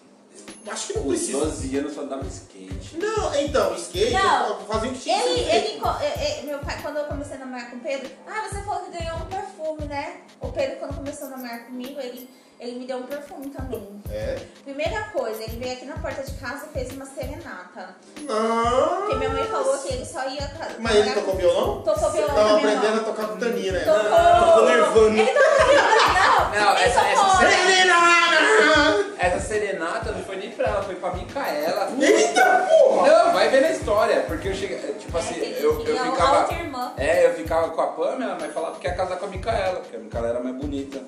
eu Acho que não Com precisa. doze anos só dava skate. Não, então, skate, Não. eu fazia o que tinha que Ele, ser feito. ele, co- é, é, meu pai, quando eu comecei a namorar com o Pedro, ah, você falou que ganhou um perfume, né? O Pedro, quando começou a namorar comigo, ele, ele me deu um perfume também. É? Primeira coisa, ele veio aqui na porta de casa e fez uma serenata. Não. Porque minha mãe falou que ele só ia... ca- Mas ele namorar tocou com- violão? Tocou violão Tava com a minha aprendendo mãe. a tocar putaninha, né? Tocou... Tocou Nirvana. Ele tocou Nirvana, não. Não, ele essa- essa tocou. Serenata! Essa serenata não foi nem pra ela, foi pra Micaela. Eita, porra! Não, vai ver na história, porque eu cheguei, tipo assim, É, que eu, eu tinha a ficava. outra irmã. É, eu ficava com a Pamela, mas falava que ia casar com a Micaela, porque a Micaela era mais bonita.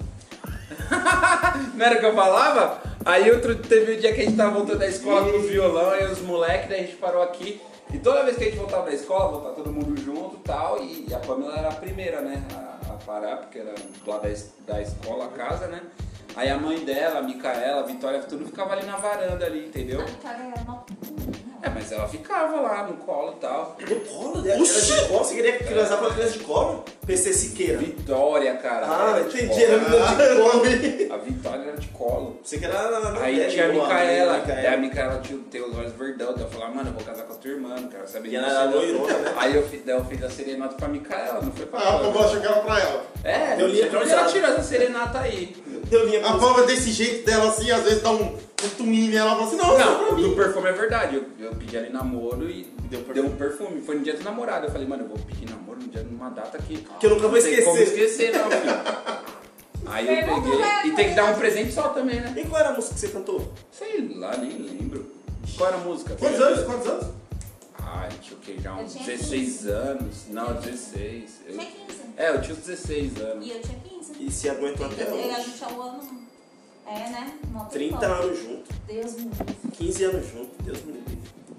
Não era o que eu falava? Aí outro, teve um dia que a gente tava voltando da escola com o violão e os moleques, daí a gente parou aqui. E toda vez que a gente voltava da escola, voltava todo mundo junto e tal. E, e a Pamela era a primeira, né? A, a parar, porque era lá da, es- da escola, a casa, né? Aí a mãe dela, a Micaela, a Vitória, tudo ficava ali na varanda ali, entendeu? Cara, é uma... É, mas ela ficava lá no colo e tal. No colo dela? Era de colo? Você queria casar com uma criança de colo? P C Siqueira. Vitória, cara. Ah, era de entendi. Era colo. menina de colo. A Vitória era de colo. Você que era na Aí tinha a Micaela, daí a Micaela. Micaela tinha, tem os olhos verdão, daí eu falava, mano, eu vou casar com a tua irmã, não quero saber E de ela você, era não. loirona, né? Aí eu, fi- daí eu fiz a serenata pra Micaela, não foi pra Ah, a ela. Pamela chegava pra ela. É, Deu linha de onde cruzada. ela tirou essa serenata aí? Deu linha A cruzada. Pamela desse jeito dela assim, às vezes dá um, um tumim nela, ela fala assim, não, Não, não, o do perfume é verdade, eu, eu pedi ali namoro e Deu deu, um perfume. Foi no dia do namorado, eu falei, mano, eu vou pedir namoro no dia de uma data que... Que eu nunca vou não tem como esquecer. esquecer não, filho. Aí eu Pergunta peguei, pra e tem que dar um ela. presente só também, né? E qual era a música que você cantou? Sei lá, nem lembro. Qual era a música? Quantos anos? Quantos anos? Ai, tinha o que? Já Eu uns tinha dezesseis anos. Não, dezesseis. Eu- Tinha quinze. É, eu tinha uns dezesseis anos. E eu tinha quinze. E se aguentou até Ele, a hoje. gente é o ano... É, né? Mó trinta tempão. anos junto. Deus me livre. quinze anos junto. Deus me livre.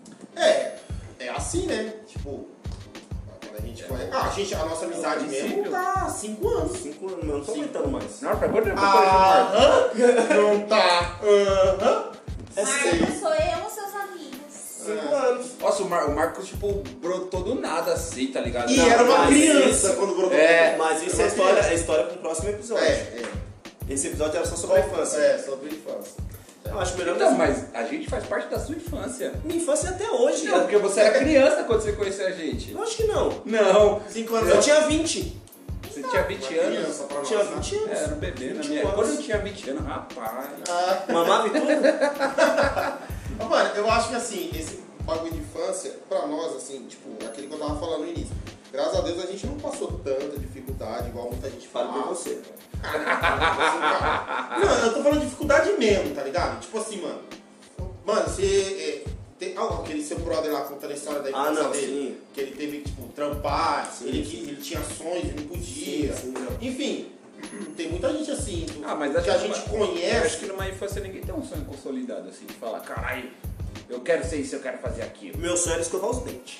É, é assim, né? Tipo, quando a gente conhece. Ah, a gente, a nossa amizade mesmo tá há cinco anos. cinco anos, mas eu não tô Cinco. aguentando mais. Não, pra quanto tempo Aham, não tá. Aham. É Marcos, seis. sou eu ou seus amigos? Cinco anos. Nossa, o, Mar o Marcos, tipo, brotou do nada assim, tá ligado? E Não, era uma mas criança isso- quando brotou. É. Mas isso Era é uma história, criança. é história pro próximo episódio. É, é. Esse episódio era só sobre a infância. É, sobre a infância. Eu acho melhor Então, assim. mas a gente faz parte da sua infância. Minha infância é até hoje. Não, porque você era criança quando você conheceu a gente. Eu acho que não. Não. Cinco anos. Eu tinha vinte. Você tinha vinte Uma anos. criança pra Eu nós, tinha né? vinte anos. É, era um bebê na vinte minha. anos. Quando eu tinha vinte anos, rapaz. Ah, Mamava e tudo? Mano, eu acho que assim, esse bagulho de infância, pra nós, assim, tipo, aquele que eu tava falando no início. Graças a Deus a gente não passou tanta dificuldade, igual muita gente fala. Fala por você. Não, eu tô falando de dificuldade mesmo, tá ligado? Tipo assim, mano. Mano, você. É, tem, ah, aquele seu brother lá contando a história da infância Ah, não, dele. sim. Que ele teve que, tipo, trampar, Sim, ele, sim. ele tinha sonhos e não podia. Sim, sim, não. Enfim, tem muita gente assim, do, Ah, mas que a acho gente numa- Eu acho conhece. que numa infância ninguém tem um sonho consolidado, assim, de falar, caralho, eu quero ser isso, eu quero fazer aquilo. Meu sonho era escovar os dentes.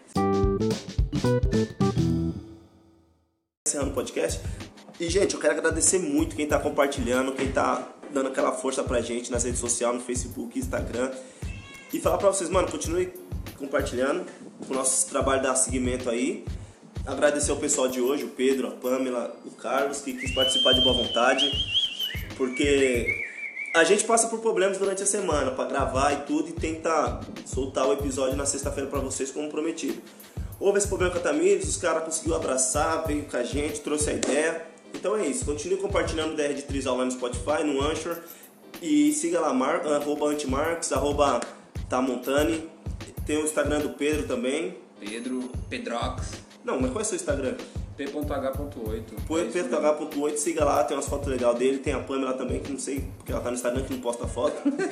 Encerrando o podcast. E, gente, eu quero agradecer muito quem tá compartilhando, quem tá dando aquela força pra gente nas redes sociais, no Facebook, Instagram. E falar pra vocês, mano, continue compartilhando. O nosso trabalho dá seguimento aí. Agradecer ao pessoal de hoje, o Pedro, a Pamela, o Carlos, que quis participar de boa vontade. Porque a gente passa por problemas durante a semana pra gravar e tudo e tenta soltar o episódio na sexta-feira pra vocês como prometido. Houve esse problema com a Tamires, os caras conseguiu abraçar, veio com a gente, trouxe a ideia. Então é isso, continue compartilhando o D R de Trizal lá no Spotify, no Anchor. E siga lá, mar, arroba antimarques, arroba tamontani. Tem o Instagram do Pedro também. Pedro, Pedrox, Não, mas qual é o seu Instagram? P H oito. Pedro H ponto oito, siga lá, tem umas fotos legais dele. Tem a Pamela também, que não sei, porque ela tá no Instagram que não posta foto.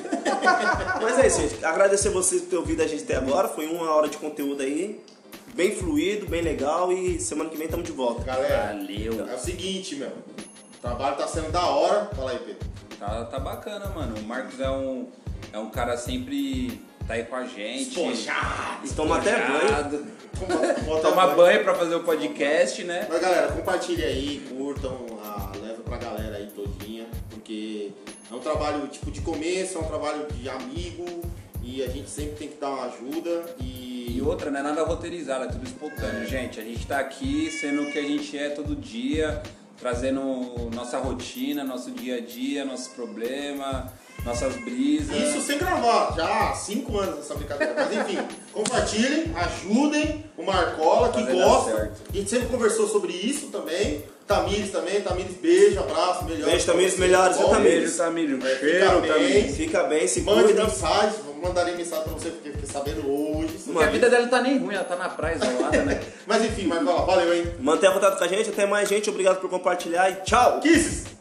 Mas é isso, gente. Agradecer vocês por ter ouvido a gente até agora. Foi uma hora de conteúdo aí. Bem fluido, bem legal. E semana que vem estamos de volta. Galera, Valeu. é o seguinte, meu. O trabalho tá sendo da hora. Fala aí, Pedro. Tá, tá bacana, mano. O Marcos é um, é um cara sempre tá aí com a gente. Esponjado. Toma até banho. Espojado. Toma, Toma banho pra fazer o podcast, né? Mas galera, compartilhe aí, curtam, a, leva pra galera aí todinha, porque é um trabalho tipo de começo, é um trabalho de amigo e a gente sempre tem que dar uma ajuda e, E outra, não é nada roteirizado, é tudo espontâneo. É. Gente, a gente tá aqui sendo o que a gente é todo dia, trazendo nossa rotina, nosso dia a dia, nossos problemas, nossas brisas. isso sem gravar, já há cinco anos essa brincadeira. Mas enfim, compartilhem, ajudem o Marcola que Fazer dar gosta. certo. A gente sempre conversou sobre isso também. Tamires também, Tamires, beijo, abraço, melhores. Beijo, pra Tamires, você, melhores, tá viu, bom? Tamires? Beijo, Tamires. Um É, cheiro, fica bem. Tamires. Fica bem, se Mande cuida. mensagem, vou mandar mensagem pra você porque eu fiquei sabendo hoje. Porque a vida dela tá nem ruim, ela tá na praia isolada, né? Mas enfim, Marcola, valeu, hein? Mantenha contato com a gente. Até mais, gente. Obrigado por compartilhar e tchau! Kisses!